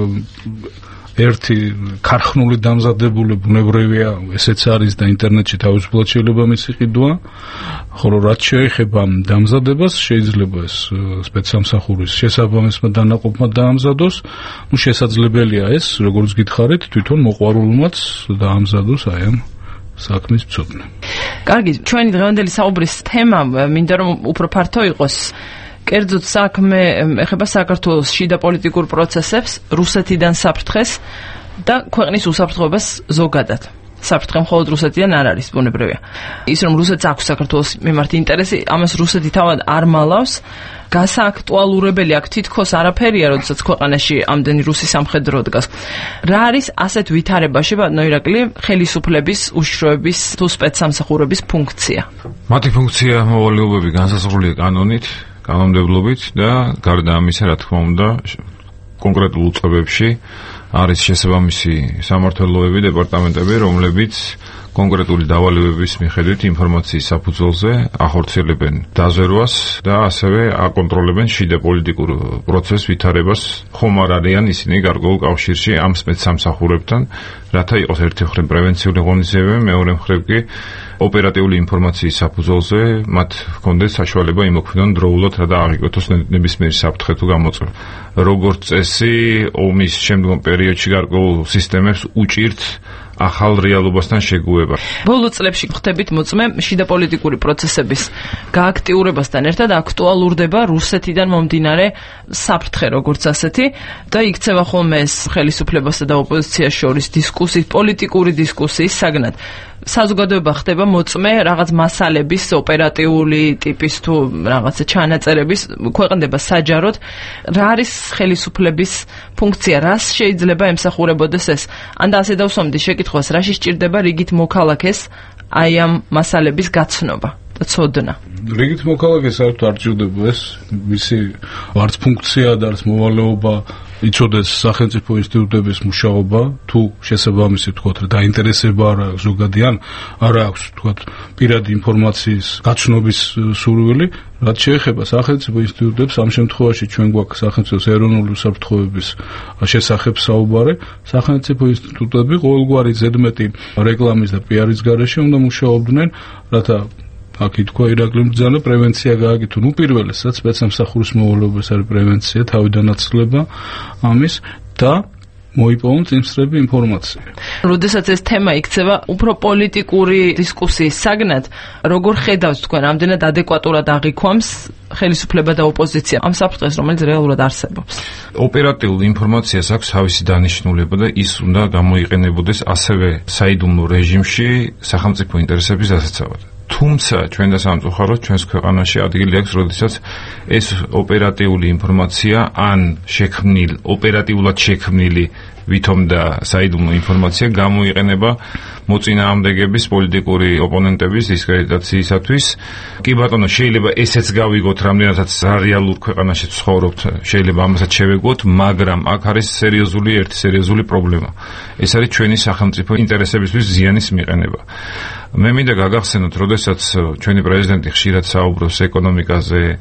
ერთი ქარხნული დამზადებული ბუნებრივია, ესეც არის და ინტერნეტში თავისუფლად შეიძლება მის იყიდვა, ხოლო რაც შეეხება დამზადებას, შეიძლება ეს სპეცსამსახურის შესაბამისმა დანაყოფმა დაამზადოს, ну შესაძლებელია ეს, როგორც გითხარით, თვითონ მოყვარულმაც დაამზადოს აი ამ საქმის მცოდნე. კარგი, ჩვენი დღევანდელი საუბრის თემა მინდა რომ უფრო ფართო იყოს. კერძოდ საქმე ეხება საქართველოს შიდა პოლიტიკურ პროცესებს, რუსეთიდან საფრთხეს და ქვეყნის უსაფრთხოებას ზოგადად. საფრთხე მხოლოდ რუსეთიდან არ არის, ბუნებრივია. ის რომ რუსეთს აქვს საქართველოს მიმართ ინტერესი, ამას რუსეთი თავად არ მალავს. გასააქტუალურებელი აქ თითქოს არაფერია, როდესაც ქვეყანაში ამდენი რუსი სამხედრო დგას. რა არის ასეთ ვითარებაში, ბატონო ირაკლი, ხელისუფლების, უშიშროების თუ სპეცსამსახურების ფუნქცია? მათი ფუნქცია მოვალეობები განსაზღვრულია კანონით, კანონმდებლობით და გარდა ამისა, რა თქმა უნდა, კონკრეტულ უწყებებში არის შესაბამისი სამმართველოები, დეპარტამენტები, რომლებიც კონკრეტული დავალებების მიხედვით ინფორმაციის საფუძველზე ახორციელებენ დაზვერვას და ასევე აკონტროლებენ შიდა პოლიტიკურ პროცესს ვითარებას. ხომ არ არიან ისინი გარკვეულ კავშირში ამ სპეცსამსახურებთან, რათა იყოს ერთი მხრივ პრევენციული ღონისძიებები, მეორე მხრივ კი ოპერატიული ინფორმაციის საფუძველზე მათ ჰქონდეს საშუალება იმოქმედონ დროულად რა და აღიკვეთოს ნებისმიერი საფრთხე თუ გამოწვევა. როგორც წესი, ომის შემდგომ პერიოდში გარკვეულ სისტემებს უჭირთ ახალ რეალობასთან შეგუება. ბოლო წლებში ხდებით მოწმე შიდა პოლიტიკური პროცესების გააქტიურებასთან ერთად აქტუალურდება რუსეთიდან მომდინარე საფრთხე როგორც ასეთი და იქცევა ხოლმე ეს ხელისუფლებასა და ოპოზიციას შორის დისკუსიის, პოლიტიკური დისკუსიის საგნად. საზოგადოება ხდება მოწმე რაღაც მასალების ოპერატიული ტიპის თუ რაღაცა ჩანაწერების ქვეყნდება საჯაროდ. რა არის ხელისუფლების ფუნქცია, რას შეიძლება ემსახურებოდეს ეს? ან და ასე დავსვამდი შეკითხვას, რაში სჭირდება რიგით მოქალაქეს აი ამ მასალების გაცნობა და ცოდნა? რიგით მოქალაქეს საერთოდ არ ჭირდება ეს, მისი არც ფუნქცია და არც მოვალეობა იცოდეს სახელმწიფო ინსტიტუტების მუშაობა, თუ შესაბამისი თქვათ რა დაინტერესება არა ზოგადი ან არ აქვს თქვათ პირადი ინფორმაციის გაცნობის სურვილი, რაც შეეხება სახელმწიფო ინსტიტუტებს, ამ შემთხვევაში ჩვენ გვაქვს სახელმწიფოს ეროვნული უსაფრთხოების შესახებ საუბარი, სახელმწიფო ინსტიტუტები ყოველგვარი ზედმეტი რეკლამის და პიარის გარეშე უნდა მუშაობდნენ, რათა აქ ითქვა ირაკლიმ ბრძანა პრევენცია გააკეთონ. ნუ პირველესაც სპეცსამსახურის მოვალეობას არის პრევენცია, თავიდან აცლება ამის და მოიპოვონ წინსწრები ინფორმაცია. როდესაც ეს თემა იქცევა უფრო პოლიტიკური დისკუსიის საგნად, როგორ ხედავთ თქვენ, ამდენად ადეკვატურად აღიქვამს ხელისუფლება და ოპოზიცია ამ საფრთხეს, რომელიც რეალურად არსებობს? ოპერატიულ ინფორმაციას აქვს თავისი დანიშნულება და ის უნდა გამოიყენებოდეს ასევე საიდუმლო რეჟიმში სახელმწიფო ინტერესების დასაცავად. თუმცა ჩვენ და სამწუხაროდ ჩვენს ქვეყანაში ადგილი აქვს, როდესაც ეს ოპერატიული ინფორმაცია ან შექმნილ, ოპერატიულად შექმნილი ვითომ და საიდუმლო ინფორმაცია გამოიყენება მოწინააღმდეგების პოლიტიკური ოპონენტების დისკრედიტაციისათვის. კი ბატონო, შეიძლება ესეც გავიგოთ, რამდენადაც რეალურ ქვეყანაში ცხოვრობთ, შეიძლება ამასაც შევეგოთ, მაგრამ აქ არის სერიოზული ერთი სერიოზული პრობლემა. ეს არის ჩვენი სახელმწიფო ინტერესებისთვის ზიანის მიყენება. მე მინდა გაგახსენოთ, როდესაც ჩვენი პრეზიდენტი ხშირად საუბრობს ეკონომიკაზე,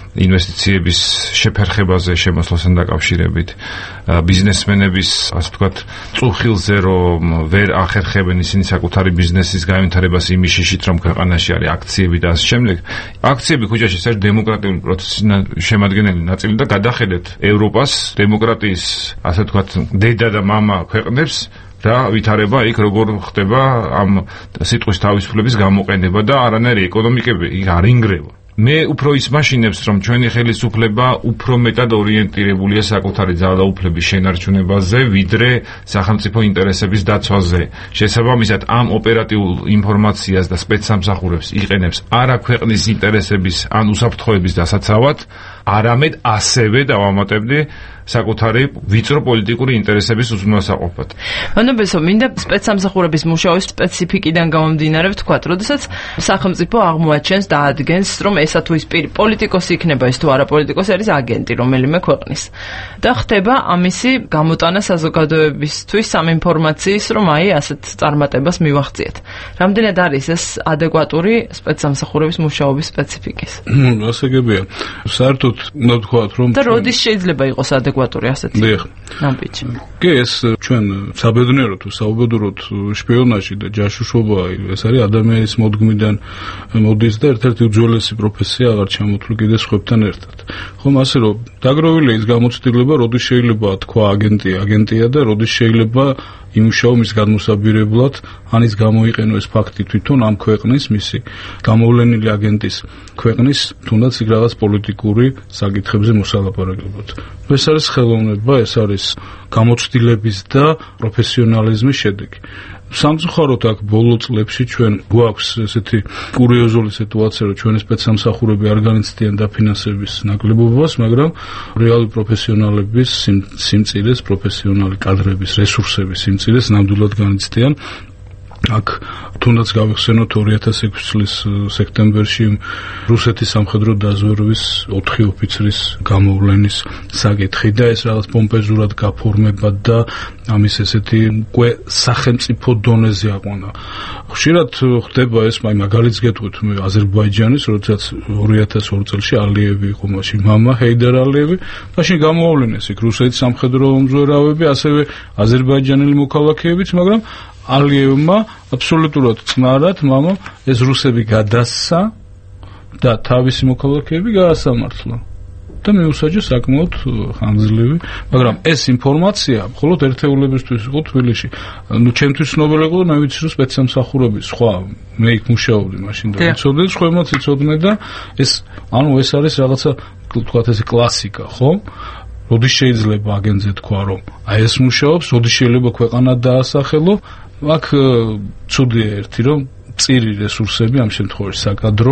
ინვესტიციების შეფერხებაზე შემოსვლასთან დაკავშირებით, ბიზნესმენების, ასე ვთქვათ, წუხილზე რომ ვერ ახერხებენ ისინი საკუთარი ბიზნესის განვითარებას იმის შიშით, რომ ქვეყანაში არის აქციები და ასე შემდეგ. აქციები ქუჩაში საერთოდ დემოკრატიული პროცესის შემადგენელი ნაწილი და გადახედეთ ევროპას, დემოკრატიის, ასე ვთქვათ, დედა და მამა ქვეყნებს და ვითარება იქ როგორ ხდება ამ სიტყვის თავისუფლების გამოყენება და არანაირი ეკონომიკები იქ არ ინგრევა. მე უფრო ის მაშინებს, რომ ჩვენი ხელისუფლება უფრო მეტად ორიენტირებულია საკუთარი ძალაუფლების შენარჩუნებაზე, ვიდრე სახელმწიფო ინტერესების დაცვაზე. შესაბამისად, ამ ოპერატიულ ინფორმაციას და სპეცსამსახურებს იყენებს არა ქვეყნის ინტერესების ან უსაფრთხოების დასაცავად, არამედ ასევე დავამატებდი საკუთარი ვიწრო პოლიტიკური ინტერესების უზრუნველსაყოფად. მანობესო, მინდა სპეცსამსახურების მუშაობის სპეციფიკიდან გამომდინარე ვთქვათ, როდესაც სახელმწიფო აღმოაჩენს და ადგენს, რომ ესა თუ ის პირი პოლიტიკოსი იქნება, ეს თუ არა პოლიტიკოსი არის აგენტი რომელიმე ქვეყნის. და ხდება ამისი გამოტანა საზოგადოებისთვის ამ ინფორმაციის, რომ აი ასეთ წარმატებას მივახციეთ. რამდენად არის ეს ადეკვატური სპეცსამსახურების მუშაობის სპეციფიკის? ასაგებია. საერთოდ უნდა ვთქვათ, რომ და როდის შეიძლება იყოს ადეკვატური ასეთი ნაბიჯი. კი, ეს ჩვენ საბედნიერო თუ საუბედუროთ შპიონაჟი და ჯაშუშობა, ეს არის ადამიანის მოდგმიდან მოდის და ერთ-ერთი უძველესი პროფესია აღარ ჩამოთვლი კიდე სხვებთან ერთად. ხომ ასე რომ დაგროვილია ის გამოცდილება, როდის შეიძლება თქვა აგენტი აგენტია და როდის შეიძლება იმუშაო მის გადმოსაბირებლად, ან ის გამოიყენო ეს ფაქტი თვითონ ამ ქვეყნის მისი გამოვლენილი აგენტის ქვეყნის თუნდაც იქ რაღაც პოლიტიკური საკითხებზე მოსალაპარაკებლად. ეს არის ხელოვნება, ეს არის გამოცდილების და პროფესიონალიზმის შედეგი. სამწუხაროდ აქ ბოლო წლებში ჩვენ გვაქვს ესეთი კურიოზული სიტუაცია, რომ ჩვენი სპეცსამსახურები არ განიცდიან დაფინანსების ნაკლებობას, მაგრამ რეალი პროფესიონალების სიმწირეს, პროფესიონალი კადრების რესურსების სიმწირეს ნამდვილად განიცდიან. აქ თუნდაც გავიხსენოთ ორი ათას ექვსი წლის სექტემბერში რუსეთის სამხედრო დაზვერვის ოთხი ოფიცრის გამოვლენის საკითხი და ეს რაღაც პომპეზურად გაფორმება და ამის ესეთი უკვე სახელმწიფო დონეზე აყვანა. ხშირად ხდება ეს, აი მაგალითს გეტყვით მე აზერბაიჯანის, როდესაც ორი ათას ორი წელს ალიევი იყო მაშინ მამა ჰეიდარ ალიევი, მაშინ გამოავლენეს იქ რუსეთის სამხედრო მზვერავები, ასევე აზერბაიჯანელი მოქალაქეებიც, მაგრამ ალიევმა აბსოლუტურად წნარად მამა ეს რუსები გადასცა და თავისი მოქალაქეები გაასამართლა და მიუსაჯა საკმაოდ ხანგრძლივი, მაგრამ ეს ინფორმაცია მხოლოდ ერთეულებისთვის იყო თბილისში. ნუ ჩემთვის ცნობილი იყო და მე ვიცი რომ სპეცსამსახურები სხვა მე იქ მუშაობდი მაშინ და ვიცოდი, სხვებმაც იცოდნენ და ეს ანუ ეს არის რაღაცა თქვათ ესე კლასიკა, ხო? როდის შეიძლება აგენტზე თქვა რომ აი ეს მუშაობს, როდის შეიძლება ქვეყანა დაასახელო, აქ ცუდია ერთი რომ წირი რესურსები ამ შემთხვევაში საკადრო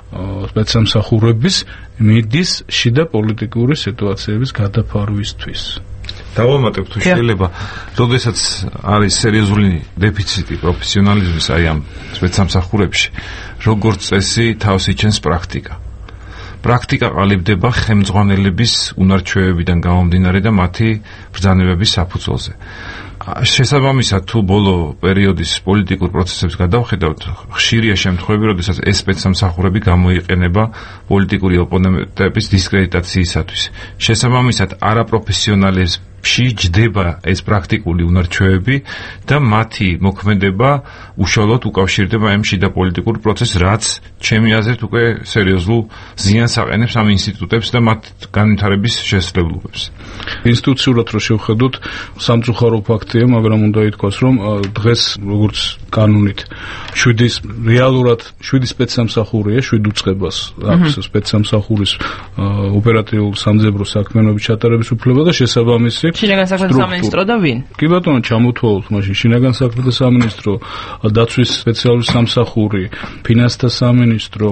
სპეცსამსახურების მიდის შიდა პოლიტიკური სიტუაციების გადაფარვისთვის. დავამატებ თუ შეიძლება, როდესაც არის სერიოზული დეფიციტი პროფესიონალიზმის აი ამ სპეცსამსახურებში, როგორც წესი თავს იჩენს პრაქტიკა. პრაქტიკა ყალიბდება ხელმძღვანელების უნარჩვევებიდან გამომდინარე და მათი ბრძანებების საფუძველზე. შესაბამისად, თუ ბოლო პერიოდის პოლიტიკურ პროცესებს გადავხედავთ, ხშირია შემთხვევები, როდესაც ეს სპეცსამსახურები გამოიყენება პოლიტიკური ოპონენტების დისკრედიტაციისათვის. შესაბამისად, არაპროფესიონალებს ჯდება ეს პრაქტიკული უნარჩვევები და მათი მოქმედება უშუალოდ უკავშირდება ამ შიდა პოლიტიკურ პროცესს, რაც ჩემი აზრით უკვე სერიოზულ ზიანს აყენებს ამ ინსტიტუტებს და მათ განვითარების შესაძლებლობებს. ინსტიტუციურად რო შევხედოთ, სამწუხარო ფაქტია, მაგრამ უნდა ითქვას, რომ დღეს როგორც კანონით შვიდი რეალურად შვიდი სპეცსამსახურია, შვიდ უწყებას აქვს სპეცსამსახურის ოპერატიულ სამძებრო საქმიანობის ჩატარების უფლება და შესაბამისი შინაგან საქმეთა სამინისტრო და ვინ? კი ბატონო, ჩამოთვალოთ მაშინ შინაგან საქმეთა სამინისტრო, დაცვის სპეციალური სამსახური, ფინანსთა სამინისტრო,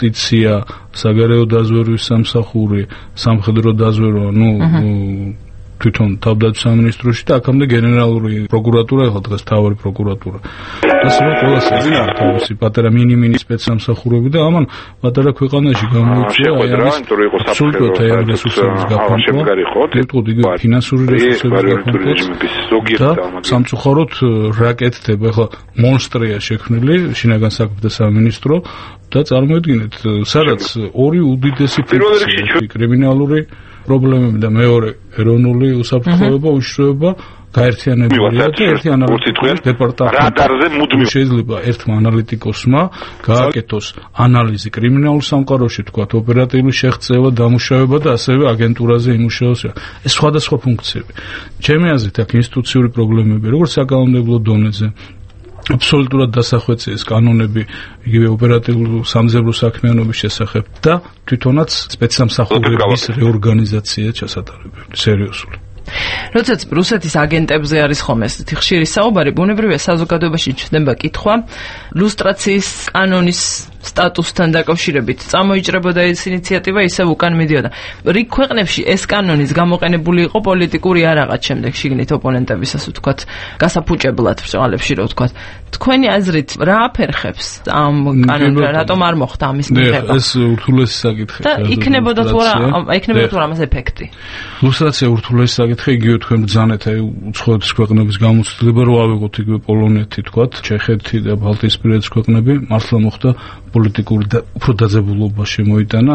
იუსტიცია, საგარეო დაზვერვის სამსახური, სამხედრო დაზვერვა, ну თვითონ თავდაცვის სამინისტროში და აქამდე გენერალური პროკურატურა, ახლა დღეს თავარი პროკურატურა. ასე რომ ყველას ეძინა თავისი პატარა მინიმინი სპეცსამსახურები და ამან პატარა ქვეყანაში გამოიწვია აი ამის სულტოთ აი ამ რესურსების გაფანტვა. ერთყოდ იგი ფინანსური რესურსების გაფანტვა და სამწუხაროდ რა კეთდება, ახლა მონსტრია შექმნილი შინაგან საქმეთა სამინისტრო და წარმოიდგინეთ, სადაც ორი უდიდესი ფუნქცია, კრიმინალური პრობლემები და მეორე ეროვნული უსაფრთხოება, უშიშროება გაერთიანებულია და ერთი ანალიტიკოს დეპარტამენტი შეიძლება ერთმა ანალიტიკოსმა გააკეთოს ანალიზი კრიმინალურ სამყაროში, თქვათ, ოპერატიული შეღწევა, დამუშავება და ასევე აგენტურაზე იმუშაოს. ეს სხვადასხვა ფუნქციები. ჩემი აზრით, აქ ინსტიტუციური პრობლემები, როგორც საკანონმდებლო დონეზე, აბსოლუტურად დასახვეწია ეს კანონები იგივე ოპერატიული სამძებრო საქმიანობის შესახებ და თვითონაც სპეცსამსახურების რეორგანიზაცია ჩასატარებელი, სერიოზული. როდესაც რუსეთის აგენტებზე არის ხომ ესეთი ხშირი საუბარი, ბუნებრივია საზოგადოებაში ჩნდება კითხვა ლუსტრაციის კანონის სტატუსთან დაკავშირებით. წამოიჭრებოდა ეს ინიციატივა, ისევ უკან მიდიოდა. რიგ ქვეყნებში ეს კანონის გამოყენებული იყო პოლიტიკური არაღაც შემდეგ შიგნით ოპონენტებისას ვთქვათ, გასაფუჭებლად ბრწყალებში რო ვთქვათ. თქვენი აზრით რა აფერხებს ამ კანონს, რატომ არ მოხდა ამის მიღება? ეს ურთულესი საკითხია. და იქნებოდა თუ არა, იქნებოდა თუ არა ამას ეფექტი. ლუსტრაცია ურთულესი საკითხია, იგივე თქვენ ბრძანეთ აი უცხოეთის ქვეყნების გამოცდილება რო ავიღოთ იგივე პოლონეთი, თქვათ, ჩეხეთი და ბალტიისპირეთის ქვეყნები, მართლა მოხდა პოლიტიკური და უფრო დაძაბულობა შემოიტანა.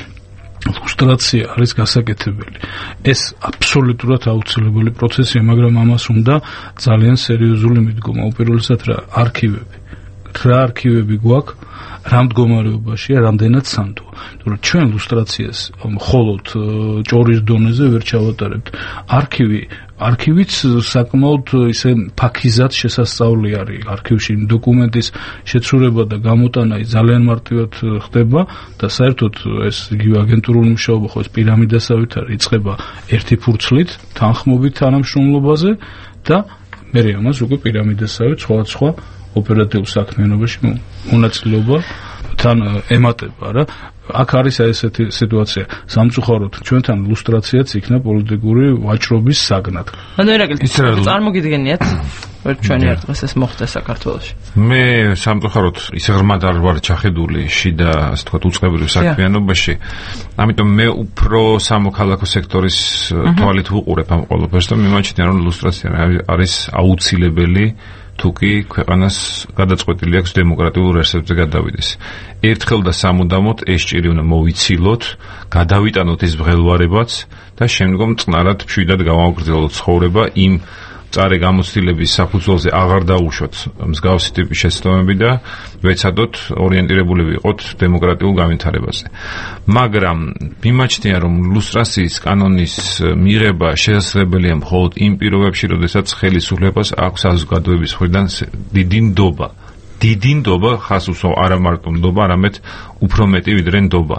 ლუსტრაცია არის გასაკეთებელი. ეს აბსოლუტურად აუცილებელი პროცესია, მაგრამ ამას უნდა ძალიან სერიოზული მიდგომა. უპირველესად რა არქივები. რა არქივები გვაქვს, რა მდგომარეობაშია, რამდენად სანდოა. თუმცა ჩვენ ლუსტრაციას მხოლოდ ჭორის დონეზე ვერ ჩავატარებთ. არქივი არქივიც საკმაოდ ისე ფაქიზად შესასწავლი არის. არქივში დოკუმენტის შეცურება და გამოტანა ძალიან მარტივად ხდება და საერთოდ ეს იგივე აგენტურული მუშაობა ხო ეს პირამიდასავით არის, იწყება ერთი ფურცლით, თანხმობით თანამშრომლობაზე და მე ამას უკვე პირამიდასავით სხვადასხვა ოპერატიულ საქმიანობაში მონაწილეობა თან ემატება რა. აქ არის ესეთი სიტუაცია. სამწუხაროდ ჩვენთან ლუსტრაციაც იქნა პოლიტიკური ვაჭრობის საგნად. ანუ ერაკლი, წარმოგიდგენიათ, რომ ჩვენი ერთ დღეს ეს მოხდა საქართველოში. მე სამწუხაროდ ისე ღრმად არ ვარ ჩახედული შიდა, ასე ვთქვათ, უწყებრივ საქმიანობაში. ამიტომ მე უფრო სამოქალაქო სექტორის თვალით ვუყურებ ამ ყველაფერს და მიმაჩნია, რომ ლუსტრაცია არის აუცილებელი თუ კი ქვეყანას გადაწყვეტილი აქვს დემოკრატიულ რესურსებზე გადავიდეს. ერთხელ და სამუდამოდ ეს ჭირი უნდა მოვიცილოთ, გადავიტანოთ ეს ბღელვარებაც და შემდგომ წნარად მშვიდად გავაგრძელოთ ცხოვრება იმ წარე გამოცდილების საფუძველზე აღარ დაუშვოთ მსგავსი ტიპის შეცდომები და ვეცადოთ ორიენტირებული ვიყოთ დემოკრატიულ განვითარებაზე. მაგრამ მიმაჩნია, რომ ლუსტრაციის კანონის მიღება შესაძლებელია მხოლოდ იმ პირობებში, როდესაც ხელისუფლებას აქვს საზოგადოების მხრიდან დიდი ნდობა. დიდი ნდობა, ხას უსვამს არა მარტო ნდობა, არამედ უფრო მეტი ვიდრე ნდობა.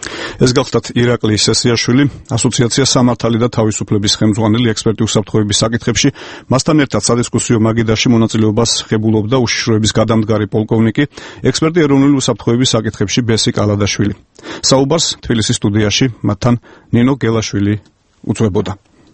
ეს გახლდათ ირაკლი სესიაშვილი, ასოციაცია სამართალი და თავისუფლების ხელმძღვანელი ექსპერტი უსაფრთხოების საკითხებში. მასთან ერთად სადისკუსიო მაგიდაში მონაწილეობას ღებულობდა უშიშროების გადამდგარი პოლკოვნიკი, ექსპერტი ეროვნული უსაფრთხოების საკითხებში ბესი კალადაშვილი. საუბარს თბილისის სტუდიაში მათთან ნინო გელაშვილი უძღვებოდა.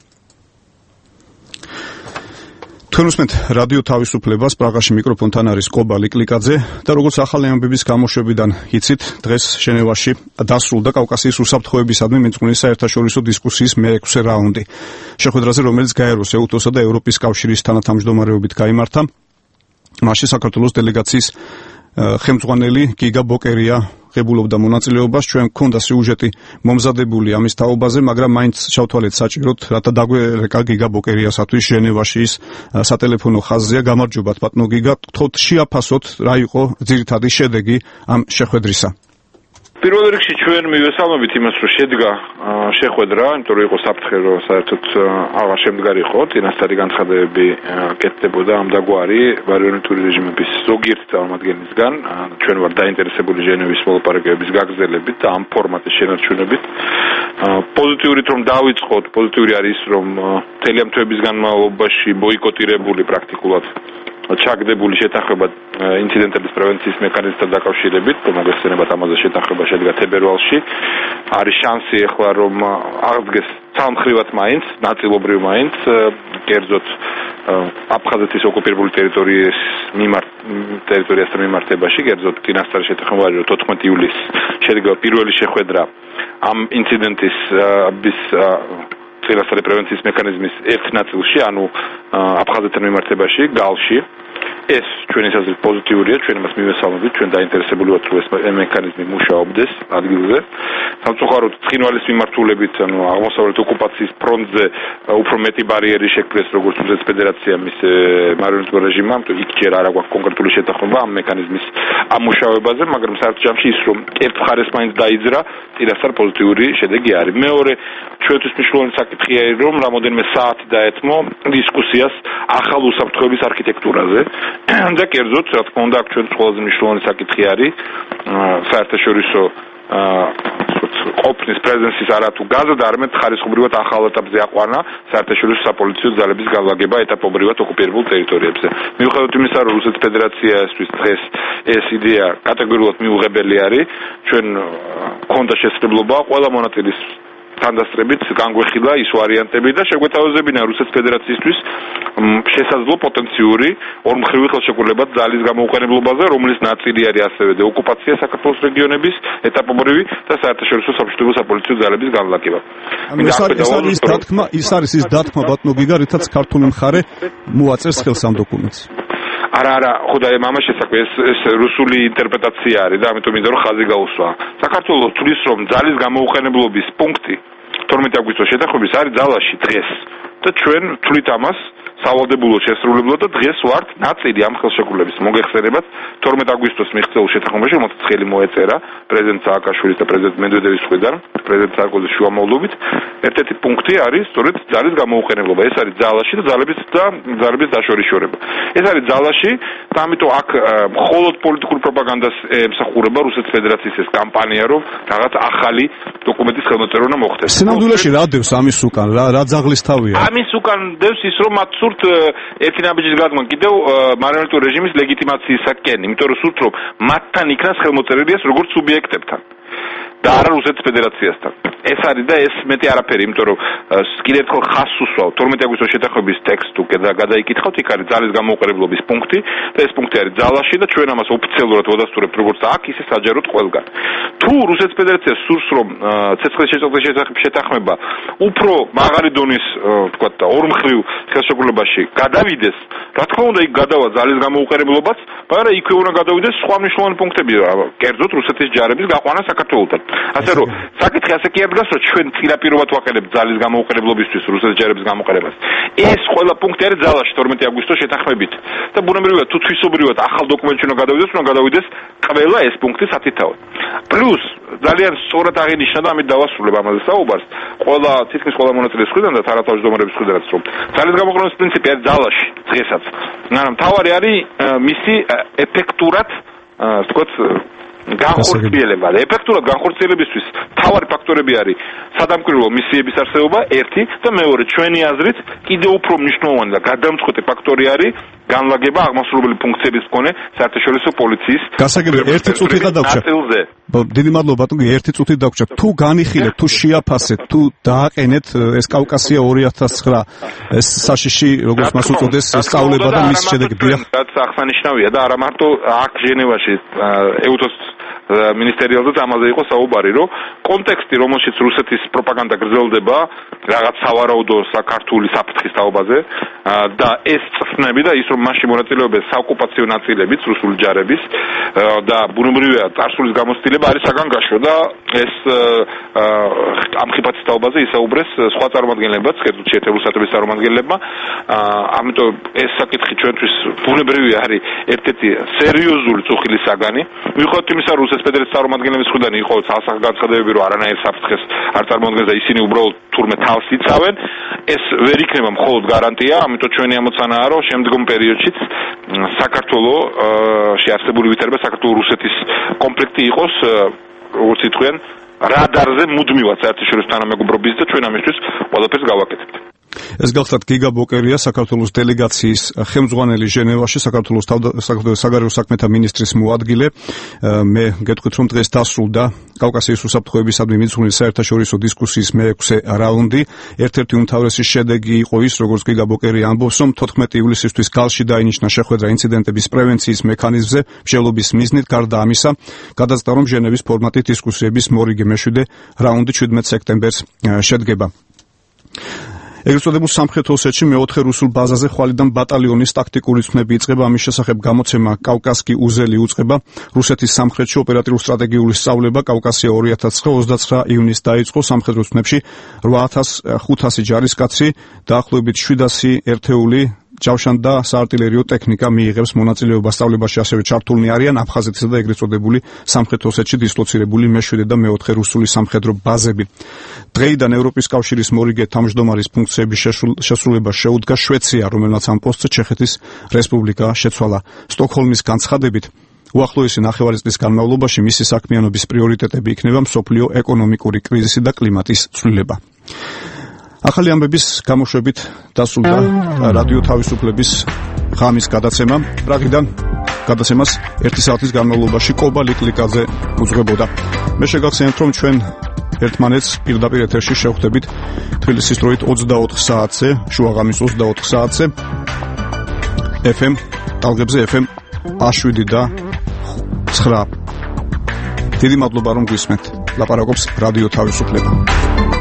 თქვენ უსმენთ რადიო თავისუფლებას, პრაღაში მიკროფონთან არის კობალი კლიკაძე და როგორც ახალი ამბების გამოშვებიდან იცით, დღეს ჟენევაში დასრულდა კავკასიის უსაფრთხოებისადმი მიძღვნილი საერთაშორისო დისკუსიის მეექვსე რაუნდი. შეხვედრაზე, რომელიც გაეროს, ეუთოს და ევროპის კავშირის თანათავმჯდომარეობით გაიმართა, მასში საქართველოს დელეგაციის ხელმძღვანელი გიგა ბოკერია ღებულობდა მონაწილეობას. ჩვენ გქონდა სიუჟეტი მომზადებული ამის თაობაზე, მაგრამ მაინც ჩავთვალეთ საჭიროდ, რათა დაგვერეკა გიგა ბოკერიასათვის ჟენევაში ის სატელეფონო ხაზზეა. გამარჯობათ ბატონო გიგა, გთხოვთ შეაფასოთ რა იყო ძირითადი შედეგი ამ შეხვედრისა. პირველ რიგში ჩვენ მივესალმებით იმას, რომ შედგა შეხვედრა, იმიტომ რომ იყო საფრთხე, რომ საერთოდ აღარ შემდგარი იყო, წინასწარი განცხადებები კეთდებოდა ამ დაგვარი მარიონეტული რეჟიმების ზოგიერთი წარმომადგენლისგან. ჩვენ ვარ დაინტერესებული ჟენევის მოლაპარაკებების გაგრძელებით და ამ ფორმატის შენარჩუნებით. პოზიტიურით რომ დავიწყოთ, პოზიტიური არის, რომ მთელი ამ თვეების განმავლობაში ბოიკოტირებული პრაქტიკულად ჩაგდებული შეთანხმება ინციდენტების პრევენციის მექანიზმთან დაკავშირებით, მოგეხსენებათ ამაზე შეთანხმება შედგა თებერვალში. არის შანსი ახლა რომ აღდგეს სამხრივად მაინც, ნაწილობრივ მაინც, კერძოდ აფხაზეთის ოკუპირებული ტერიტორიის მიმართ ტერიტორიასთან მიმართებაში, კერძოდ წინასწარი შეთანხმება, რომ თოთხმეტი ივლისს შედგება პირველი შეხვედრა ამ ინციდენტის bis წინასწარი პრევენციის მექანიზმის ერთ ნაწილში, ანუ აფხაზეთთან მიმართებაში, გალში. ეს ჩვენი აზრით პოზიტიურია, ჩვენ მას მივესალმებით, ჩვენ დაინტერესებული ვართ, რომ ეს მექანიზმი მუშაობდეს ადგილზე. სამწუხაროდ ცხინვალის მიმართულებით, ანუ აღმოსავლეთ ოკუპაციის ფრონტზე უფრო მეტი ბარიერი შექმნეს, როგორც რუსეთის ფედერაციამ მის მარიონეტულ რეჟიმმა, ამიტომ იქ ჯერ არ აქვს კონკრეტული შეთანხმება ამ მექანიზმის ამუშავებაზე, მაგრამ საერთო ჯამში ის რომ ერთ მხარეს მაინც დაიძრა, წინასწარ პოზიტიური შედეგი არის. მეორე, ჩვენთვის მნიშვნელოვანი საკითხია, რომ რამოდენიმე საათი დაეთმო დისკუსიას ახალ უსაფრთხოების არქიტექტურაზე. და კერძოდ, რა თქმა უნდა, ჩვენ ყველაზე მნიშვნელოვანი საკითხი არის საერთაშორისო ყოფნის პრეზენსის არა თუ გაზრდა, არამედ ხარისხობრივად ახალ ეტაპზე აყვანა საერთაშორისო საპოლიციო ძალების განლაგება ეტაპობრივად ოკუპირებულ ტერიტორიებზე. მიუხედავად იმისა, რომ რუსეთის ფედერაციისთვის დღეს ეს იდეა კატეგორიულად მიუღებელი არის, ჩვენ გვქონდა შესაძლებლობა ყველა მონაწილის თანდასწრებით განგვეხილა ის ვარიანტები და შეგვეთავაზებინა რუსეთის ფედერაციისთვის შესაძლო პოტენციური ორმხრივი ხელშეკრულება ძალის გამოუყენებლობაზე, რომლის ნაწილი არის ასევე დეოკუპაცია საქართველოს რეგიონების ეტაპობრივი და საერთაშორისო საბჭოთა საპოლიციო ძალების განლაგება. ეს არის დათქმა, ის არის ის დათქმა ბატონო გიგა, რითაც ქართული მხარე მოაწერს ხელს ამ დოკუმენტს. არა, არა, ხოდა მამაშ შესაძლოა ეს ეს რუსული ინტერპრეტაცია არის და ამიტომ მინდა რომ ხაზი გაუსვა. საქართველოს თulis რომ ძალის გამოუყენებლობის პუნქტი თორმეტი აგვისტოს შეთანხმების არის ძალაში დღეს და ჩვენ თulit ამას სავალდებულო შესრულებლად და დღეს ვართ ნაწილი ამ ხელშეკრულების მოგეხსენებათ თორმეტი აგვისტოს მიღწეულ შეთანხმებაში, რომელსაც ხელი მოეწერა პრეზიდენტ სააკაშვილის და პრეზიდენტ მედვედევის მხრიდან, პრეზიდენტ სარკოზის შუამავლობით. ერთ-ერთი პუნქტი არის სწორედ ძალის გამოუყენებლობა. ეს არის ძალაში და ძალების და ძალების დაშორიშორება. ეს არის ძალაში და ამიტომ აქ მხოლოდ პოლიტიკურ პროპაგანდას ემსახურება რუსეთის ფედერაციის ეს კამპანია, რომ რაღაც ახალი დოკუმენტის ხელმოწერა უნდა მოხდეს. სინამდვილეში რა დევს ამის უკან, რა რა ძაღლის თავია? ამის უკან დევს ის, რომ მათ სურთ ერთი ნაბიჯის გაგმა კიდევ მარიონეტულ რეჟიმის ლეგიტიმაციისაკენ, იმიტომ რომ სურთ რომ მათთან იქნას ხელმოწერილი ეს როგორც სუბიექტებთან და არა რუსეთის ფედერაციასთან. ეს არის და ეს მეტი არაფერი, იმიტომ რომ კიდევ ერთხელ ხაზს უსვავ თორმეტი აგვისტოს შეთანხმების ტექსტს უკვე გადაიკითხავთ, იქ არის ძალის გამოუყენებლობის პუნქტი და ეს პუნქტი არის ძალაში და ჩვენ ამას ოფიციალურად ვადასტურებთ როგორც აქ, ისე საჯაროდ ყველგან. თუ რუსეთის ფედერაციას სურს რომ ცეცხლის შეწყვეტის შეთანხმება უფრო მაღალი დონის, თქვა და ორმხრივ ხელშეკრულებაში გადავიდეს, რა თქმა უნდა იქ გადავა ძალის გამოუყენებლობაც, მაგრამ იქვე უნდა გადავიდეს სხვა მნიშვნელოვანი პუნქტები, კერძოდ რუსეთის ჯარების გაყვანა საქართველოსთან. ასე რომ საკითხი ასე კი არ დგას, რომ ჩვენ პირაპირობად ვაყენებთ ძალის გამოუყენებლობისთვის რუსეთის ჯარების გამოყენებას. ეს ყველა პუნქტი არის ძალაში თორმეტი აგვისტოს შეთანხმებით. და ბუნებრივია თუ თვისობრივად ახალ დოკუმენტში უნდა გადავიდეს, უნდა გადავიდეს ყველა ეს პუნქტი სათითაოდ. პლუს ძალიან სწორად აღინიშნა და ამით დავასრულებ ამაზე საუბარს. ყველა თითქმის ყველა მონაწილეს მხრიდან და თანათავმჯდომარების მხრიდანაც, რომ ძალის გამოყენების პრინციპი არის ძალაში დღესაც. მაგრამ მთავარი არის მისი ეფექტურად, ვთქვათ, განხორციელება. ეფექტურად განხორციელებისთვის მთავარი ფაქტორები არის სადამკვირვებლო მისიების არსებობა, ერთი და მეორე, ჩვენი აზრით, კიდევ უფრო მნიშვნელოვანი და გადამწყვეტი ფაქტორი არის განლაგება აღმასრულებელი ფუნქციების მქონე საერთაშორისო პოლიციის. გასაგებია, ერთი წუთი გადავჭა. დიდი მადლობა ბატონო, ერთი წუთი დავჭა. თუ განიხილეთ, თუ შეაფასეთ, თუ დააყენეთ ეს კავკასია ორი ათას ცხრა ეს საშიში, როგორც მას უწოდეს, სწავლება და მის შედეგები. რაც აღსანიშნავია და არა მარტო აქ ჟენევაში ეუთოს მინისტერიალზეც ამაზე იყო საუბარი, რომ კონტექსტი, რომელშიც რუსეთის პროპაგანდა გრძელდება, რაღაც სავარაუდო საქართველოს საფრთხის თაობაზე და ეს წვნები და ის რომ მასში მონაწილეობენ საოკუპაციო ნაწილებიც რუსული ჯარების და ბუნებრივია წარსულის გამოცდილება არის საგანგაშო და ეს ამ ხიფათის თაობაზე ისაუბრეს სხვა წარმომადგენლებაც, კერძოდ შეერთებული შტატების წარმომადგენლებმა. ამიტომ ეს საკითხი ჩვენთვის ბუნებრივია არის ერთ-ერთი სერიოზული წუხილი საგანი. მიუხედავად იმისა, რომ რუსეთის ფედერაციის წარმომადგენლების მხრიდან იყო განცხადებები, რომ არანაირ საფრთხეს არ წარმოადგენს და ისინი უბრალოდ თურმე თავს იცავენ, ეს ვერ იქნება მხოლოდ გარანტია, ამიტომ ჩვენი ამოცანაა, რომ შემდგომ პერიოდშიც საქართველოში არსებული ვითარება საქართველოს რუსეთის კონფლიქტი იყოს, როგორც ითქვიან, რადარზე მუდმივად საერთაშორისო თანამეგობრობის და ჩვენ ამისთვის ყველაფერს გავაკეთებთ. ეს გახლავთ გიგა ბოკერია, საქართველოს დელეგაციის ხელმძღვანელი ჟენევაში, საქართველოს საგარეო საქმეთა მინისტრის მოადგილე. მე გეტყვით, რომ დღეს დასრულდა კავკასიის უსაფრთხოებისადმი მიძღვნილი საერთაშორისო დისკუსიის მეექვსე რაუნდი. ერთ-ერთი უმთავრესი შედეგი იყო ის, როგორც გიგა ბოკერი ამბობს, რომ თოთხმეტი ივლისისთვის გალში დაინიშნა შეხვედრა ინციდენტების პრევენციის მექანიზმზე, მსჯელობის მიზნით. გარდა ამისა, გადაწყდა, რომ ჟენევის ფორმატით დისკუსიების მორიგე მეშვიდე რაუნდი შვიდმეტ სექტემბერს შედგება. ეგრეთ წოდებულ სამხრეთ ოსეთში მეოთხე რუსულ ბაზაზე ხვალიდან ბატალიონის ტაქტიკური ცნები იწყება. ამის შესახებ გამოცემა კავკასკი უზელი უწყება. რუსეთის სამხრეთში ოპერატიულ-სტრატეგიული სწავლება კავკასია ორი ათას ცხრა ოცდაცხრა ივნისს დაიწყო. სამხედრო ცნებში რვა ათას ხუთასი ჯარისკაცი, დაახლოებით შვიდასი ერთეული ჯავშან და საარტილერიო ტექნიკა მიიღებს მონაწილეობას სწავლებაში. ასევე ჩართულნი არიან აფხაზეთისა და ეგრეთ წოდებული სამხრეთ ოსეთში დისლოცირებული მეშვიდე და მეოთხე რუსული სამხედრო ბაზები. დღეიდან ევროპის კავშირის მორიგე თავმჯდომარის ფუნქციების შესრულება შეუდგა შვეცია, რომელმაც ამ პოსტზე ჩეხეთის რესპუბლიკა შეცვალა. სტოკჰოლმის განცხადებით, უახლოესი ნახევარი წლის განმავლობაში მისი საქმიანობის პრიორიტეტები იქნება მსოფლიო ეკონომიკური კრიზისი და კლიმატის ცვლილება. ახალი ამბების გამოშვებით დასრულდა რადიო თავისუფლების ღამის გადაცემა. პრაღიდან გადაცემას ერთი საათის განმავლობაში კობა ლიკლიკაძე უძღვებოდა. მე შეგახსენებთ, რომ ჩვენ ერთმანეთს პირდაპირ ეთერში შევხვდებით თბილისის დროით ოცდაოთხ საათზე, შუაღამის ოცდაოთხ საათზე ეფ ემ ტალღებზე ეფ ემ შვიდი და ცხრა. დიდი მადლობა რომ გვისმენთ. ლაპარაკობს რადიო თავისუფლება.